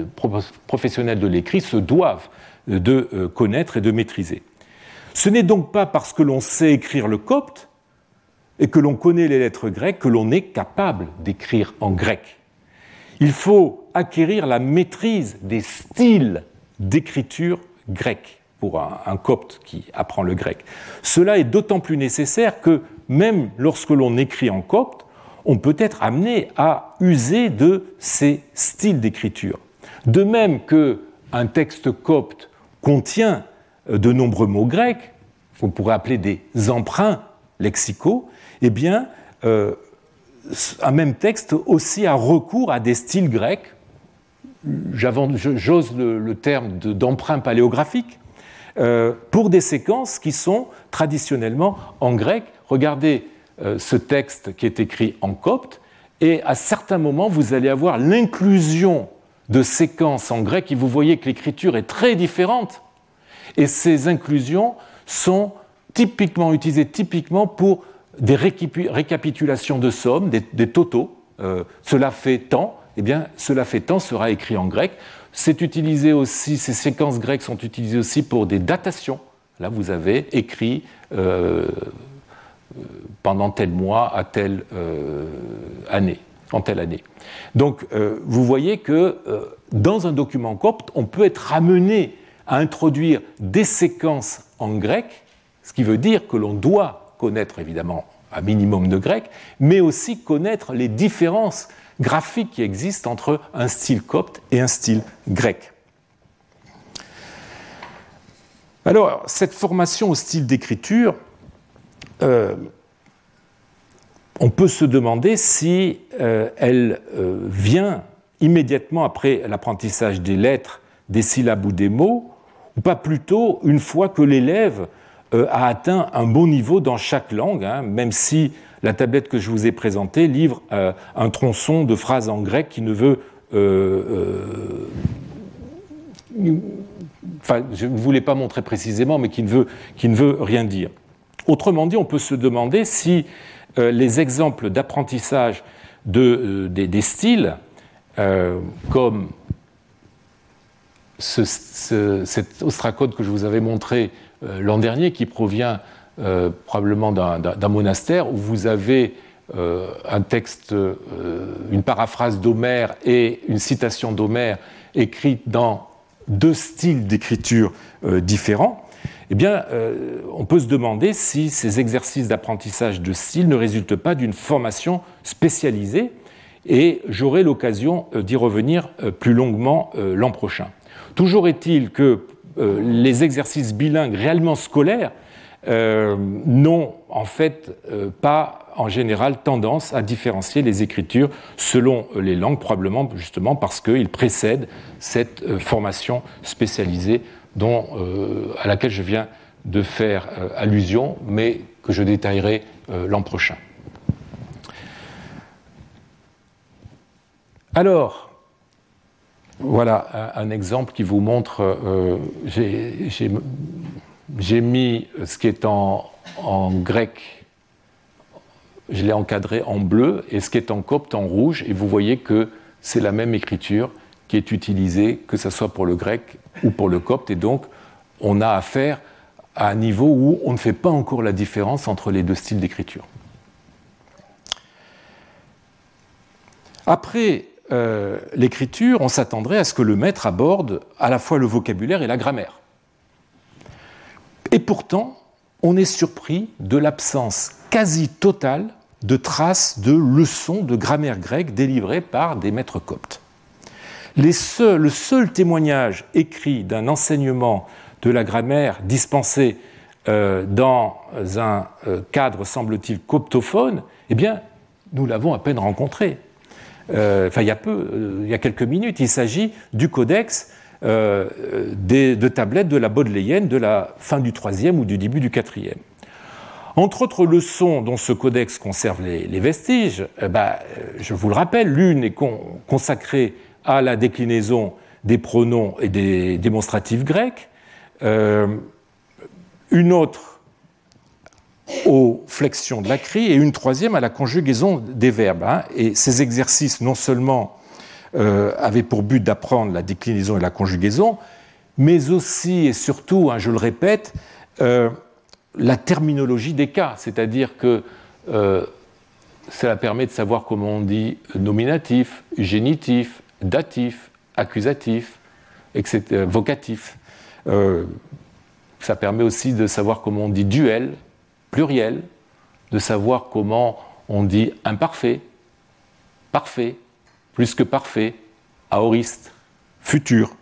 de l'écrit se doivent de connaître et de maîtriser. Ce n'est donc pas parce que l'on sait écrire le copte et que l'on connaît les lettres grecques que l'on est capable d'écrire en grec. Il faut acquérir la maîtrise des styles d'écriture grecque pour un copte qui apprend le grec. Cela est d'autant plus nécessaire que même lorsque l'on écrit en copte, on peut être amené à user de ces styles d'écriture. De même qu'un texte copte contient de nombreux mots grecs, qu'on pourrait appeler des emprunts lexicaux, eh bien, un même texte aussi a recours à des styles grecs, j'ose le terme d'emprunt paléographique, pour des séquences qui sont traditionnellement en grec. Regardez ce texte qui est écrit en copte, et à certains moments, vous allez avoir l'inclusion de séquences en grec, et vous voyez que l'écriture est très différente. Et ces inclusions sont utilisées typiquement pour des récapitulations de sommes, des totaux. Cela fait tant, eh bien, cela fait tant sera écrit en grec. C'est utilisé aussi, ces séquences grecques sont utilisées aussi pour des datations. Là, vous avez écrit pendant tel mois à telle année, en telle année. Donc, vous voyez que dans un document copte, on peut être amené à introduire des séquences en grec, ce qui veut dire que l'on doit connaître évidemment un minimum de grec, mais aussi connaître les différences graphiques qui existent entre un style copte et un style grec. Alors, cette formation au style d'écriture, on peut se demander si elle vient immédiatement après l'apprentissage des lettres, des syllabes ou des mots, ou pas plutôt une fois que l'élève a atteint un bon niveau dans chaque langue, hein, même si la tablette que je vous ai présentée livre un tronçon de phrases en grec qui ne veut... enfin, je ne vous l'ai pas montré précisément, mais qui ne veut rien dire. Autrement dit, on peut se demander si les exemples d'apprentissage des styles, comme cet ostracode que je vous avais montré l'an dernier, qui provient probablement d'un monastère, où vous avez un texte, une paraphrase d'Homère et une citation d'Homère écrite dans deux styles d'écriture différents, eh bien, on peut se demander si ces exercices d'apprentissage de style ne résultent pas d'une formation spécialisée, et j'aurai l'occasion d'y revenir plus longuement l'an prochain. Toujours est-il que les exercices bilingues réellement scolaires n'ont en fait pas en général tendance à différencier les écritures selon les langues, probablement justement parce qu'ils précèdent cette formation spécialisée à laquelle je viens de faire allusion, mais que je détaillerai l'an prochain. Alors, voilà un exemple qui vous montre, j'ai mis ce qui est en grec, je l'ai encadré en bleu, et ce qui est en copte en rouge, et vous voyez que c'est la même écriture qui est utilisée, que ce soit pour le grec ou pour le copte, et donc on a affaire à un niveau où on ne fait pas encore la différence entre les deux styles d'écriture. Après l'écriture, on s'attendrait à ce que le maître aborde à la fois le vocabulaire et la grammaire. Et pourtant, on est surpris de l'absence quasi totale de traces de leçons de grammaire grecque délivrées par des maîtres coptes. Le seul témoignage écrit d'un enseignement de la grammaire dispensé dans un cadre, semble-t-il, coptophone, eh bien, nous l'avons à peine rencontré. Il y a quelques minutes, il s'agit du codex de tablettes de la Bodléienne de la fin du IIIe ou du début du IVe. Entre autres leçons dont ce codex conserve les vestiges, je vous le rappelle, l'une est consacrée à la déclinaison des pronoms et des démonstratifs grecs, une autre aux flexions de la crie et une troisième à la conjugaison des verbes. Et ces exercices, non seulement avaient pour but d'apprendre la déclinaison et la conjugaison, mais aussi et surtout, je le répète, la terminologie des cas, c'est-à-dire que cela permet de savoir comment on dit nominatif, génitif, datif, accusatif, etc., vocatif. Ça permet aussi de savoir comment on dit duel, pluriel, de savoir comment on dit imparfait, parfait, plus que parfait, aoriste, futur.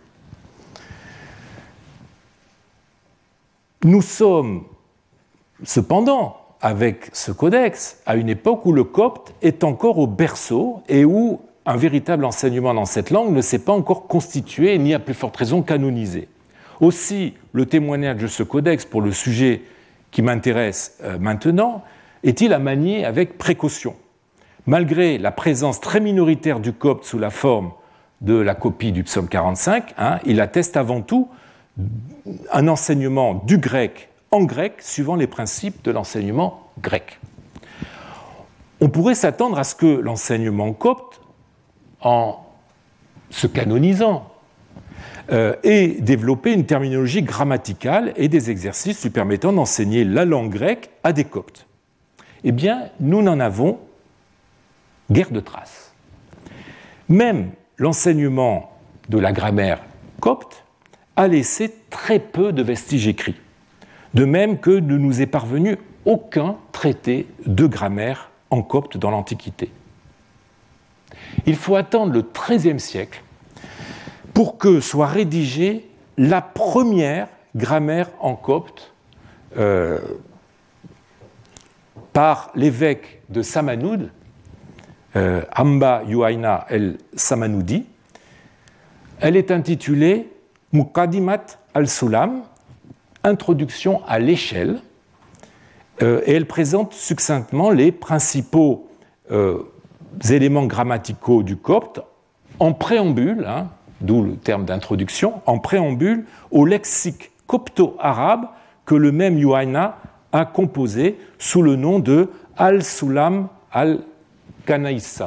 Nous sommes cependant, avec ce codex, à une époque où le copte est encore au berceau et où un véritable enseignement dans cette langue ne s'est pas encore constitué ni à plus forte raison canonisé. Aussi, le témoignage de ce codex pour le sujet qui m'intéresse maintenant est-il à manier avec précaution. Malgré la présence très minoritaire du copte sous la forme de la copie du psaume 45, il atteste avant tout un enseignement du grec en grec suivant les principes de l'enseignement grec. On pourrait s'attendre à ce que l'enseignement copte en se canonisant, et développer une terminologie grammaticale et des exercices lui permettant d'enseigner la langue grecque à des Coptes. Eh bien, nous n'en avons guère de traces. Même l'enseignement de la grammaire copte a laissé très peu de vestiges écrits, de même que ne nous est parvenu aucun traité de grammaire en copte dans l'Antiquité. Il faut attendre le XIIIe siècle pour que soit rédigée la première grammaire en copte par l'évêque de Samanoud, Amba Yuaina el-Samanoudi. Elle est intitulée Muqaddimat al-Sulam, Introduction à l'échelle, et elle présente succinctement les principaux éléments grammaticaux du copte en préambule, d'où le terme d'introduction, en préambule au lexique copto-arabe que le même Yuaina a composé sous le nom de Al-Sulam al-Kanaïssi,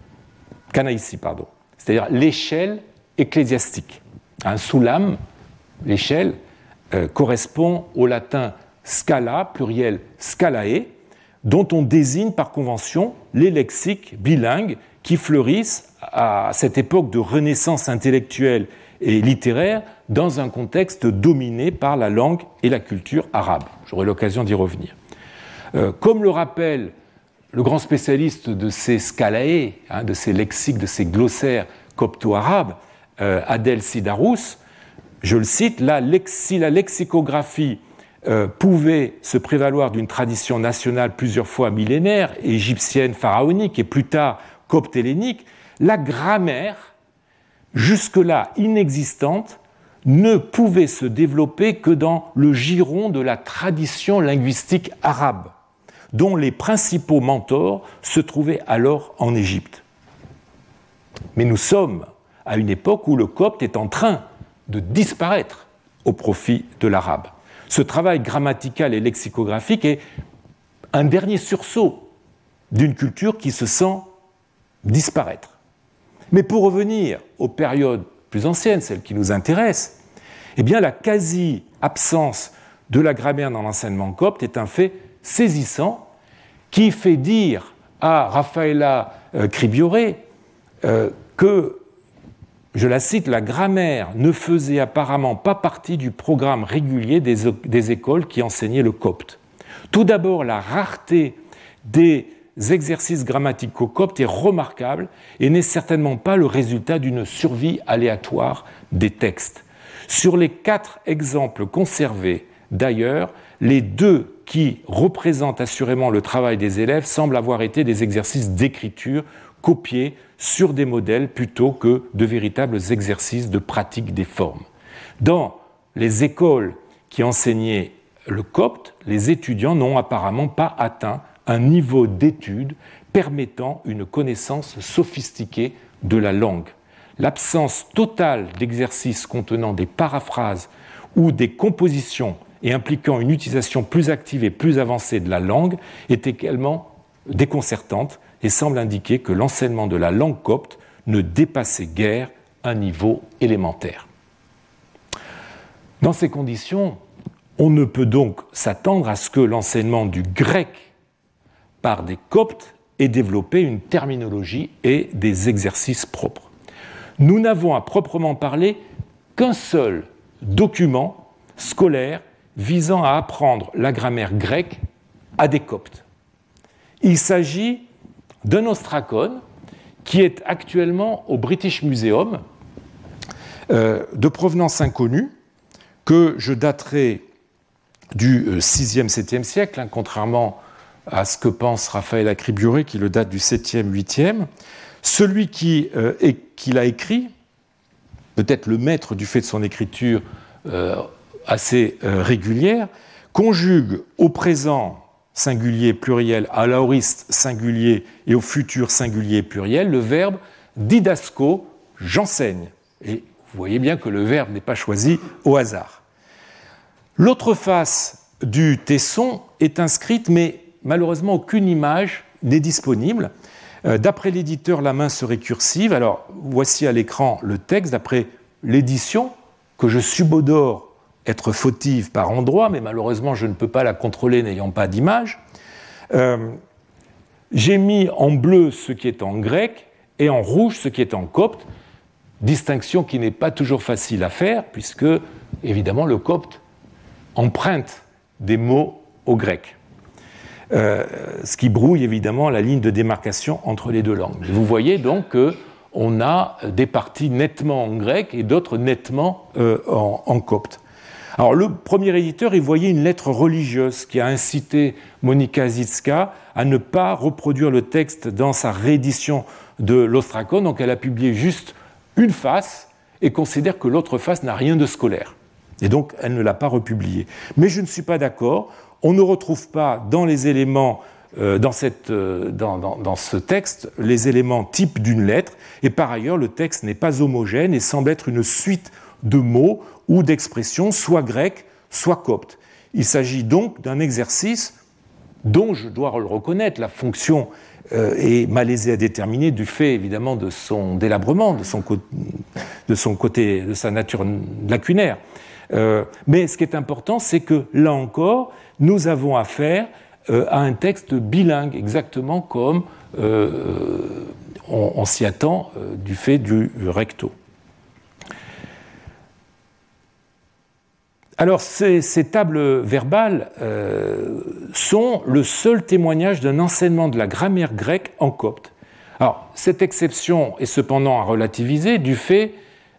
c'est-à-dire l'échelle ecclésiastique. Un sulam, l'échelle, correspond au latin scala, pluriel scalae, dont on désigne par convention les lexiques bilingues qui fleurissent à cette époque de renaissance intellectuelle et littéraire dans un contexte dominé par la langue et la culture arabe. J'aurai l'occasion d'y revenir. Comme le rappelle le grand spécialiste de ces scalae, de ces lexiques, de ces glossaires copto-arabes, Adel Sidarous, je le cite, si la lexicographie pouvait se prévaloir d'une tradition nationale plusieurs fois millénaire, égyptienne, pharaonique et plus tard copte-hellénique, la grammaire, jusque-là inexistante, ne pouvait se développer que dans le giron de la tradition linguistique arabe, dont les principaux mentors se trouvaient alors en Égypte. Mais nous sommes à une époque où le copte est en train de disparaître au profit de l'arabe. Ce travail grammatical et lexicographique est un dernier sursaut d'une culture qui se sent disparaître. Mais pour revenir aux périodes plus anciennes, celles qui nous intéressent, eh bien la quasi-absence de la grammaire dans l'enseignement copte est un fait saisissant qui fait dire à Raffaella Cribiore que, je la cite, la grammaire ne faisait apparemment pas partie du programme régulier des écoles qui enseignaient le copte. Tout d'abord, la rareté des exercices grammaticaux coptes est remarquable et n'est certainement pas le résultat d'une survie aléatoire des textes. Sur les 4 exemples conservés, d'ailleurs, les 2 qui représentent assurément le travail des élèves semblent avoir été des exercices d'écriture copiés sur des modèles plutôt que de véritables exercices de pratique des formes. Dans les écoles qui enseignaient le copte, les étudiants n'ont apparemment pas atteint un niveau d'étude permettant une connaissance sophistiquée de la langue. L'absence totale d'exercices contenant des paraphrases ou des compositions et impliquant une utilisation plus active et plus avancée de la langue est également déconcertante et semble indiquer que l'enseignement de la langue copte ne dépassait guère un niveau élémentaire. Dans ces conditions, on ne peut donc s'attendre à ce que l'enseignement du grec par des coptes ait développé une terminologie et des exercices propres. Nous n'avons à proprement parler qu'un seul document scolaire visant à apprendre la grammaire grecque à des coptes. Il s'agit d'un ostracon qui est actuellement au British Museum, de provenance inconnue, que je daterai du 6e, 7e siècle, contrairement à ce que pense Raffaella Cribiore, qui le date du 7e, 8e. Celui qui l'a écrit, peut-être le maître du fait de son écriture assez régulière, conjugue au présent singulier pluriel, à l'aoriste singulier et au futur singulier pluriel le verbe didasco, j'enseigne. Et vous voyez bien que le verbe n'est pas choisi au hasard. L'autre face du tesson est inscrite, mais malheureusement aucune image n'est disponible. D'après l'éditeur, la main serait cursive. Alors, voici à l'écran le texte. D'après l'édition, que je subodore être fautive par endroits, mais malheureusement, je ne peux pas la contrôler n'ayant pas d'image. J'ai mis en bleu ce qui est en grec et en rouge ce qui est en copte, distinction qui n'est pas toujours facile à faire, puisque, évidemment, le copte emprunte des mots au grec. Ce qui brouille évidemment la ligne de démarcation entre les deux langues. Vous voyez donc qu'on a des parties nettement en grec et d'autres nettement en copte. Alors le premier éditeur y voyait une lettre religieuse qui a incité Monika Zitska à ne pas reproduire le texte dans sa réédition de l'Ostracon, donc elle a publié juste une face et considère que l'autre face n'a rien de scolaire. Et donc elle ne l'a pas republié. Mais je ne suis pas d'accord. On ne retrouve pas dans les éléments, dans ce texte, les éléments types d'une lettre, et par ailleurs, le texte n'est pas homogène et semble être une suite de mots ou d'expressions, soit grecques, soit coptes. Il s'agit donc d'un exercice dont je dois le reconnaître, la fonction est malaisée à déterminer du fait évidemment de son délabrement, de sa nature lacunaire. Mais ce qui est important, c'est que là encore, nous avons affaire à un texte bilingue, exactement comme on s'y attend du fait du recto. Alors, ces tables verbales sont le seul témoignage d'un enseignement de la grammaire grecque en copte. Alors, cette exception est cependant à relativiser du fait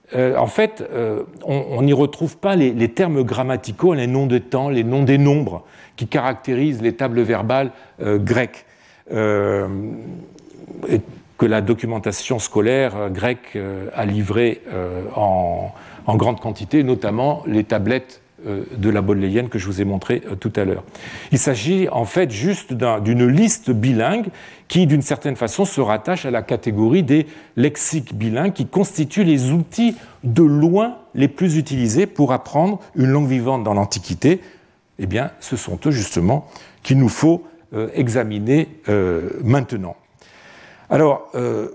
on n'y retrouve pas les termes grammaticaux, les noms de temps, les noms des nombres qui caractérisent les tables verbales grecques, et que la documentation scolaire grecque a livrées en grande quantité, notamment les tablettes de la Bodléienne que je vous ai montré tout à l'heure. Il s'agit en fait juste d'une liste bilingue qui, d'une certaine façon, se rattache à la catégorie des lexiques bilingues qui constituent les outils de loin les plus utilisés pour apprendre une langue vivante dans l'Antiquité. Eh bien, ce sont eux justement qu'il nous faut examiner maintenant. Alors,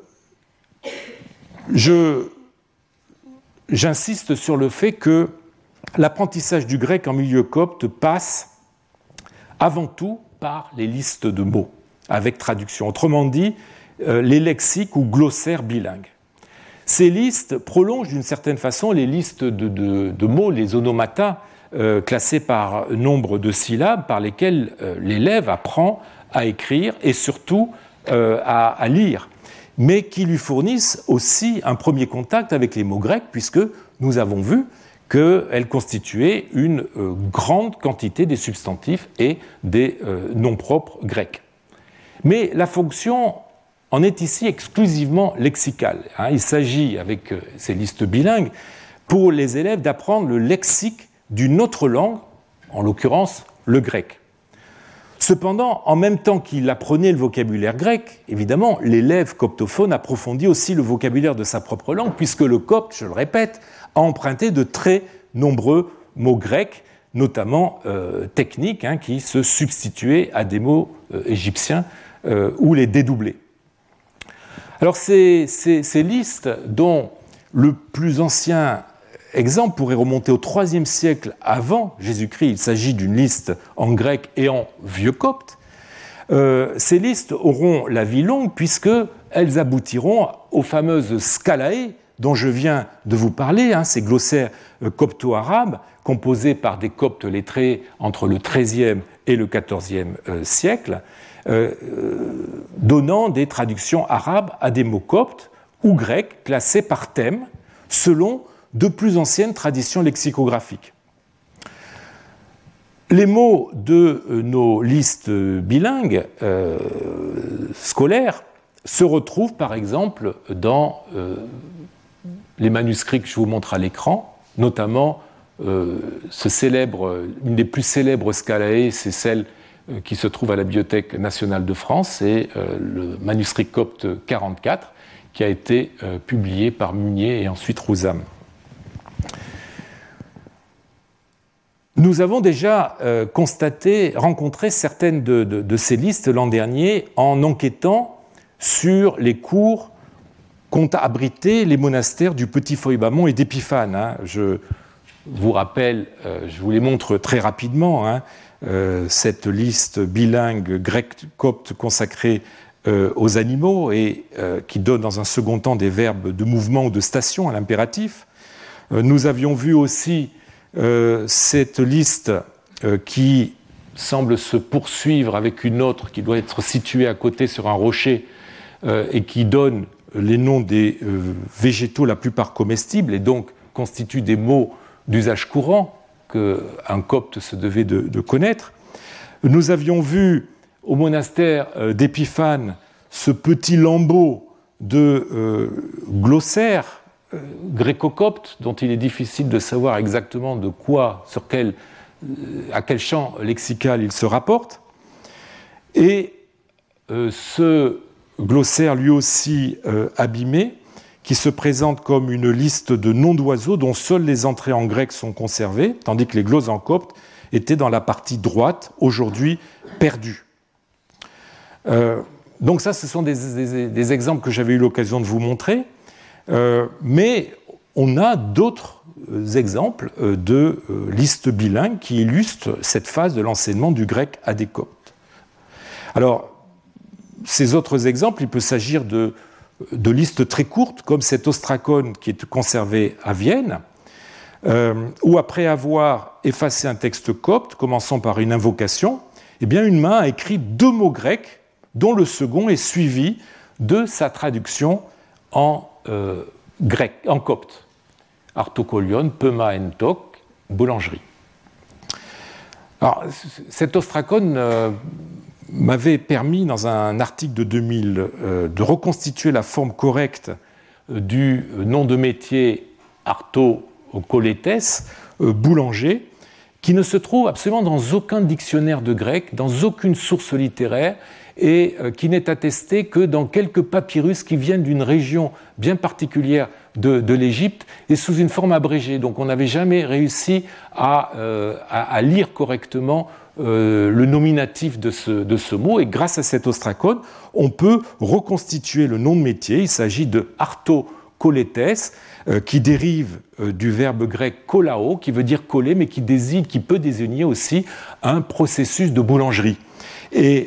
j'insiste sur le fait que l'apprentissage du grec en milieu copte passe avant tout par les listes de mots avec traduction. Autrement dit, les lexiques ou glossaires bilingues. Ces listes prolongent d'une certaine façon les listes de mots, les onomata, classés par nombre de syllabes par lesquels l'élève apprend à écrire et surtout à lire, mais qui lui fournissent aussi un premier contact avec les mots grecs, puisque nous avons vu qu'elle constituait une grande quantité des substantifs et des noms propres grecs. Mais la fonction en est ici exclusivement lexicale. Il s'agit, avec ces listes bilingues, pour les élèves d'apprendre le lexique d'une autre langue, en l'occurrence le grec. Cependant, en même temps qu'il apprenait le vocabulaire grec, évidemment, l'élève coptophone approfondit aussi le vocabulaire de sa propre langue, puisque le copte, je le répète, a emprunté de très nombreux mots grecs, notamment techniques, qui se substituaient à des mots égyptiens ou les dédoublaient. Alors ces listes, dont le plus ancien exemple pourrait remonter au IIIe siècle avant Jésus-Christ, il s'agit d'une liste en grec et en vieux copte, ces listes auront la vie longue puisqu'elles aboutiront aux fameuses scalae dont je viens de vous parler, ces glossaires copto-arabes composés par des coptes lettrés entre le XIIIe et le XIVe siècle, donnant des traductions arabes à des mots coptes ou grecs classés par thème selon de plus anciennes traditions lexicographiques. Les mots de nos listes bilingues scolaires se retrouvent par exemple dans les manuscrits que je vous montre à l'écran, notamment une des plus célèbres scalae, c'est celle qui se trouve à la Bibliothèque nationale de France, c'est le manuscrit copte 44 qui a été publié par Munier et ensuite Rouzam. Nous avons déjà rencontré certaines de ces listes l'an dernier en enquêtant sur les cours qu'ont abrité les monastères du Petit Foïbamon et d'Épiphane. Je vous rappelle, je vous les montre très rapidement, cette liste bilingue grec-copte consacrée aux animaux et qui donne dans un second temps des verbes de mouvement ou de station à l'impératif. Nous avions vu aussi cette liste qui semble se poursuivre avec une autre qui doit être située à côté sur un rocher et qui donne les noms des végétaux la plupart comestibles et donc constitue des mots d'usage courant qu'un copte se devait de connaître. Nous avions vu au monastère d'Épiphane ce petit lambeau de glossaire gréco-copte dont il est difficile de savoir exactement de quoi, à quel champ lexical il se rapporte. Et ce glossaire lui aussi abîmé, qui se présente comme une liste de noms d'oiseaux dont seules les entrées en grec sont conservées, tandis que les glosses en copte étaient dans la partie droite, aujourd'hui perdues. Donc ça, ce sont des exemples que j'avais eu l'occasion de vous montrer, mais on a d'autres exemples de listes bilingues qui illustrent cette phase de l'enseignement du grec à des coptes. Alors, ces autres exemples, il peut s'agir de listes très courtes, comme cet ostracone qui est conservé à Vienne, où après avoir effacé un texte copte, commençant par une invocation, eh bien une main a écrit 2 mots grecs, dont le second est suivi de sa traduction en grec, en copte. Artokolion, pema entok, boulangerie. Alors, cet ostracone m'avait permis, dans un article de 2000, de reconstituer la forme correcte du nom de métier artokolétes, boulanger, qui ne se trouve absolument dans aucun dictionnaire de grec, dans aucune source littéraire, et qui n'est attesté que dans quelques papyrus qui viennent d'une région bien particulière de l'Égypte et sous une forme abrégée. Donc on n'avait jamais réussi à lire correctement le nominatif de ce mot, et grâce à cet ostracone, on peut reconstituer le nom de métier. Il s'agit de artokolétes, qui dérive du verbe grec kolao, qui veut dire coller, mais qui peut désigner aussi un processus de boulangerie. Et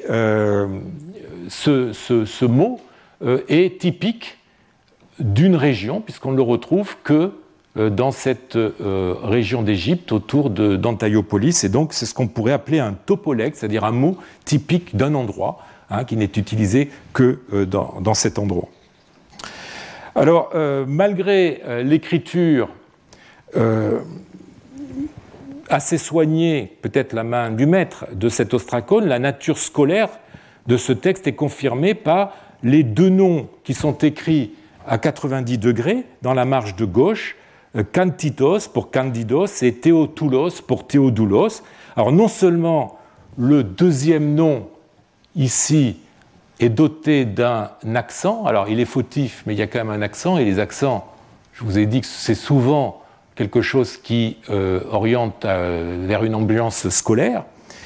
ce mot est typique d'une région, puisqu'on ne le retrouve que dans cette région d'Égypte, autour d'Antiopolis, et donc c'est ce qu'on pourrait appeler un topolègue, c'est-à-dire un mot typique d'un endroit, qui n'est utilisé que dans cet endroit. Alors, malgré l'écriture assez soignée, peut-être la main du maître, de cet ostracone, la nature scolaire de ce texte est confirmée par les 2 noms qui sont écrits à 90 degrés dans la marge de gauche, Kantitos pour Candidos et Théotoulos pour Théodoulos. Alors non seulement le deuxième nom ici est doté d'un accent, alors il est fautif mais il y a quand même un accent, et les accents, je vous ai dit que c'est souvent quelque chose qui oriente vers une ambiance scolaire,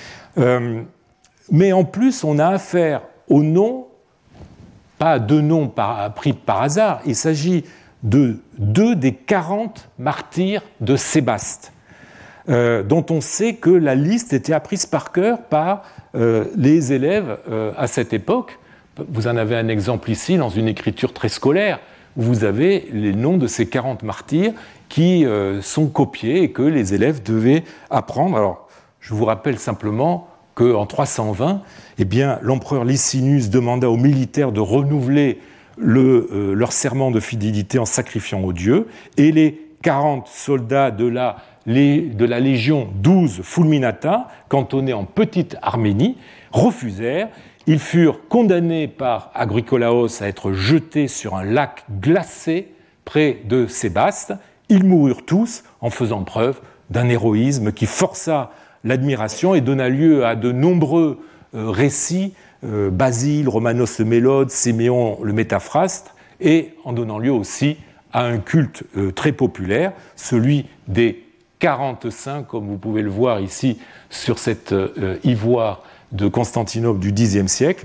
mais en plus on a affaire au nom, pas à 2 noms pris par hasard, il s'agit de 2 des 40 martyrs de Sébaste, dont on sait que la liste était apprise par cœur par les élèves à cette époque. Vous en avez un exemple ici, dans une écriture très scolaire, où vous avez les noms de ces 40 martyrs qui sont copiés et que les élèves devaient apprendre. Alors, je vous rappelle simplement qu'en 320, eh bien, l'empereur Licinius demanda aux militaires de renouveler leur serment de fidélité en sacrifiant aux dieux, et les 40 soldats de la légion 12 Fulminata, cantonnés en Petite Arménie, refusèrent. Ils furent condamnés par Agricolaos à être jetés sur un lac glacé près de Sébaste. Ils moururent tous en faisant preuve d'un héroïsme qui força l'admiration et donna lieu à de nombreux récits, Basile, Romanos le Mélode, Siméon le Métaphraste, et en donnant lieu aussi à un culte très populaire, celui des 45, comme vous pouvez le voir ici sur cette ivoire de Constantinople du Xe siècle,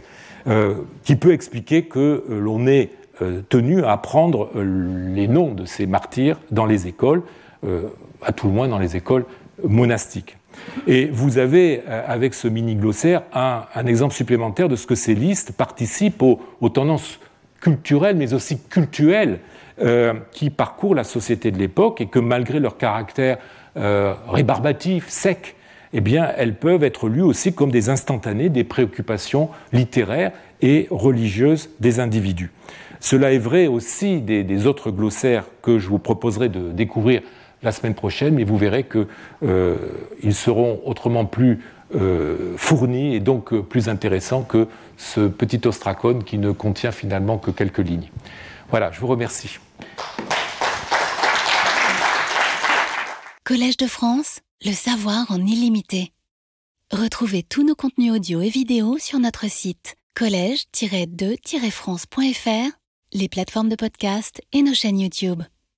qui peut expliquer que l'on ait tenu à apprendre les noms de ces martyrs dans les écoles, à tout le moins dans les écoles monastiques. Et vous avez, avec ce mini-glossaire, un exemple supplémentaire de ce que ces listes participent aux tendances culturelles, mais aussi cultuelles, qui parcourent la société de l'époque, et que malgré leur caractère rébarbatif, sec, eh bien, elles peuvent être lues aussi comme des instantanés des préoccupations littéraires et religieuses des individus. Cela est vrai aussi des autres glossaires que je vous proposerai de découvrir la semaine prochaine, mais vous verrez qu'ils seront autrement plus fournis et donc plus intéressants que ce petit ostracon qui ne contient finalement que quelques lignes. Voilà, je vous remercie. Collège de France, le savoir en illimité. Retrouvez tous nos contenus audio et vidéo sur notre site collège-2-france.fr, les plateformes de podcast et nos chaînes YouTube.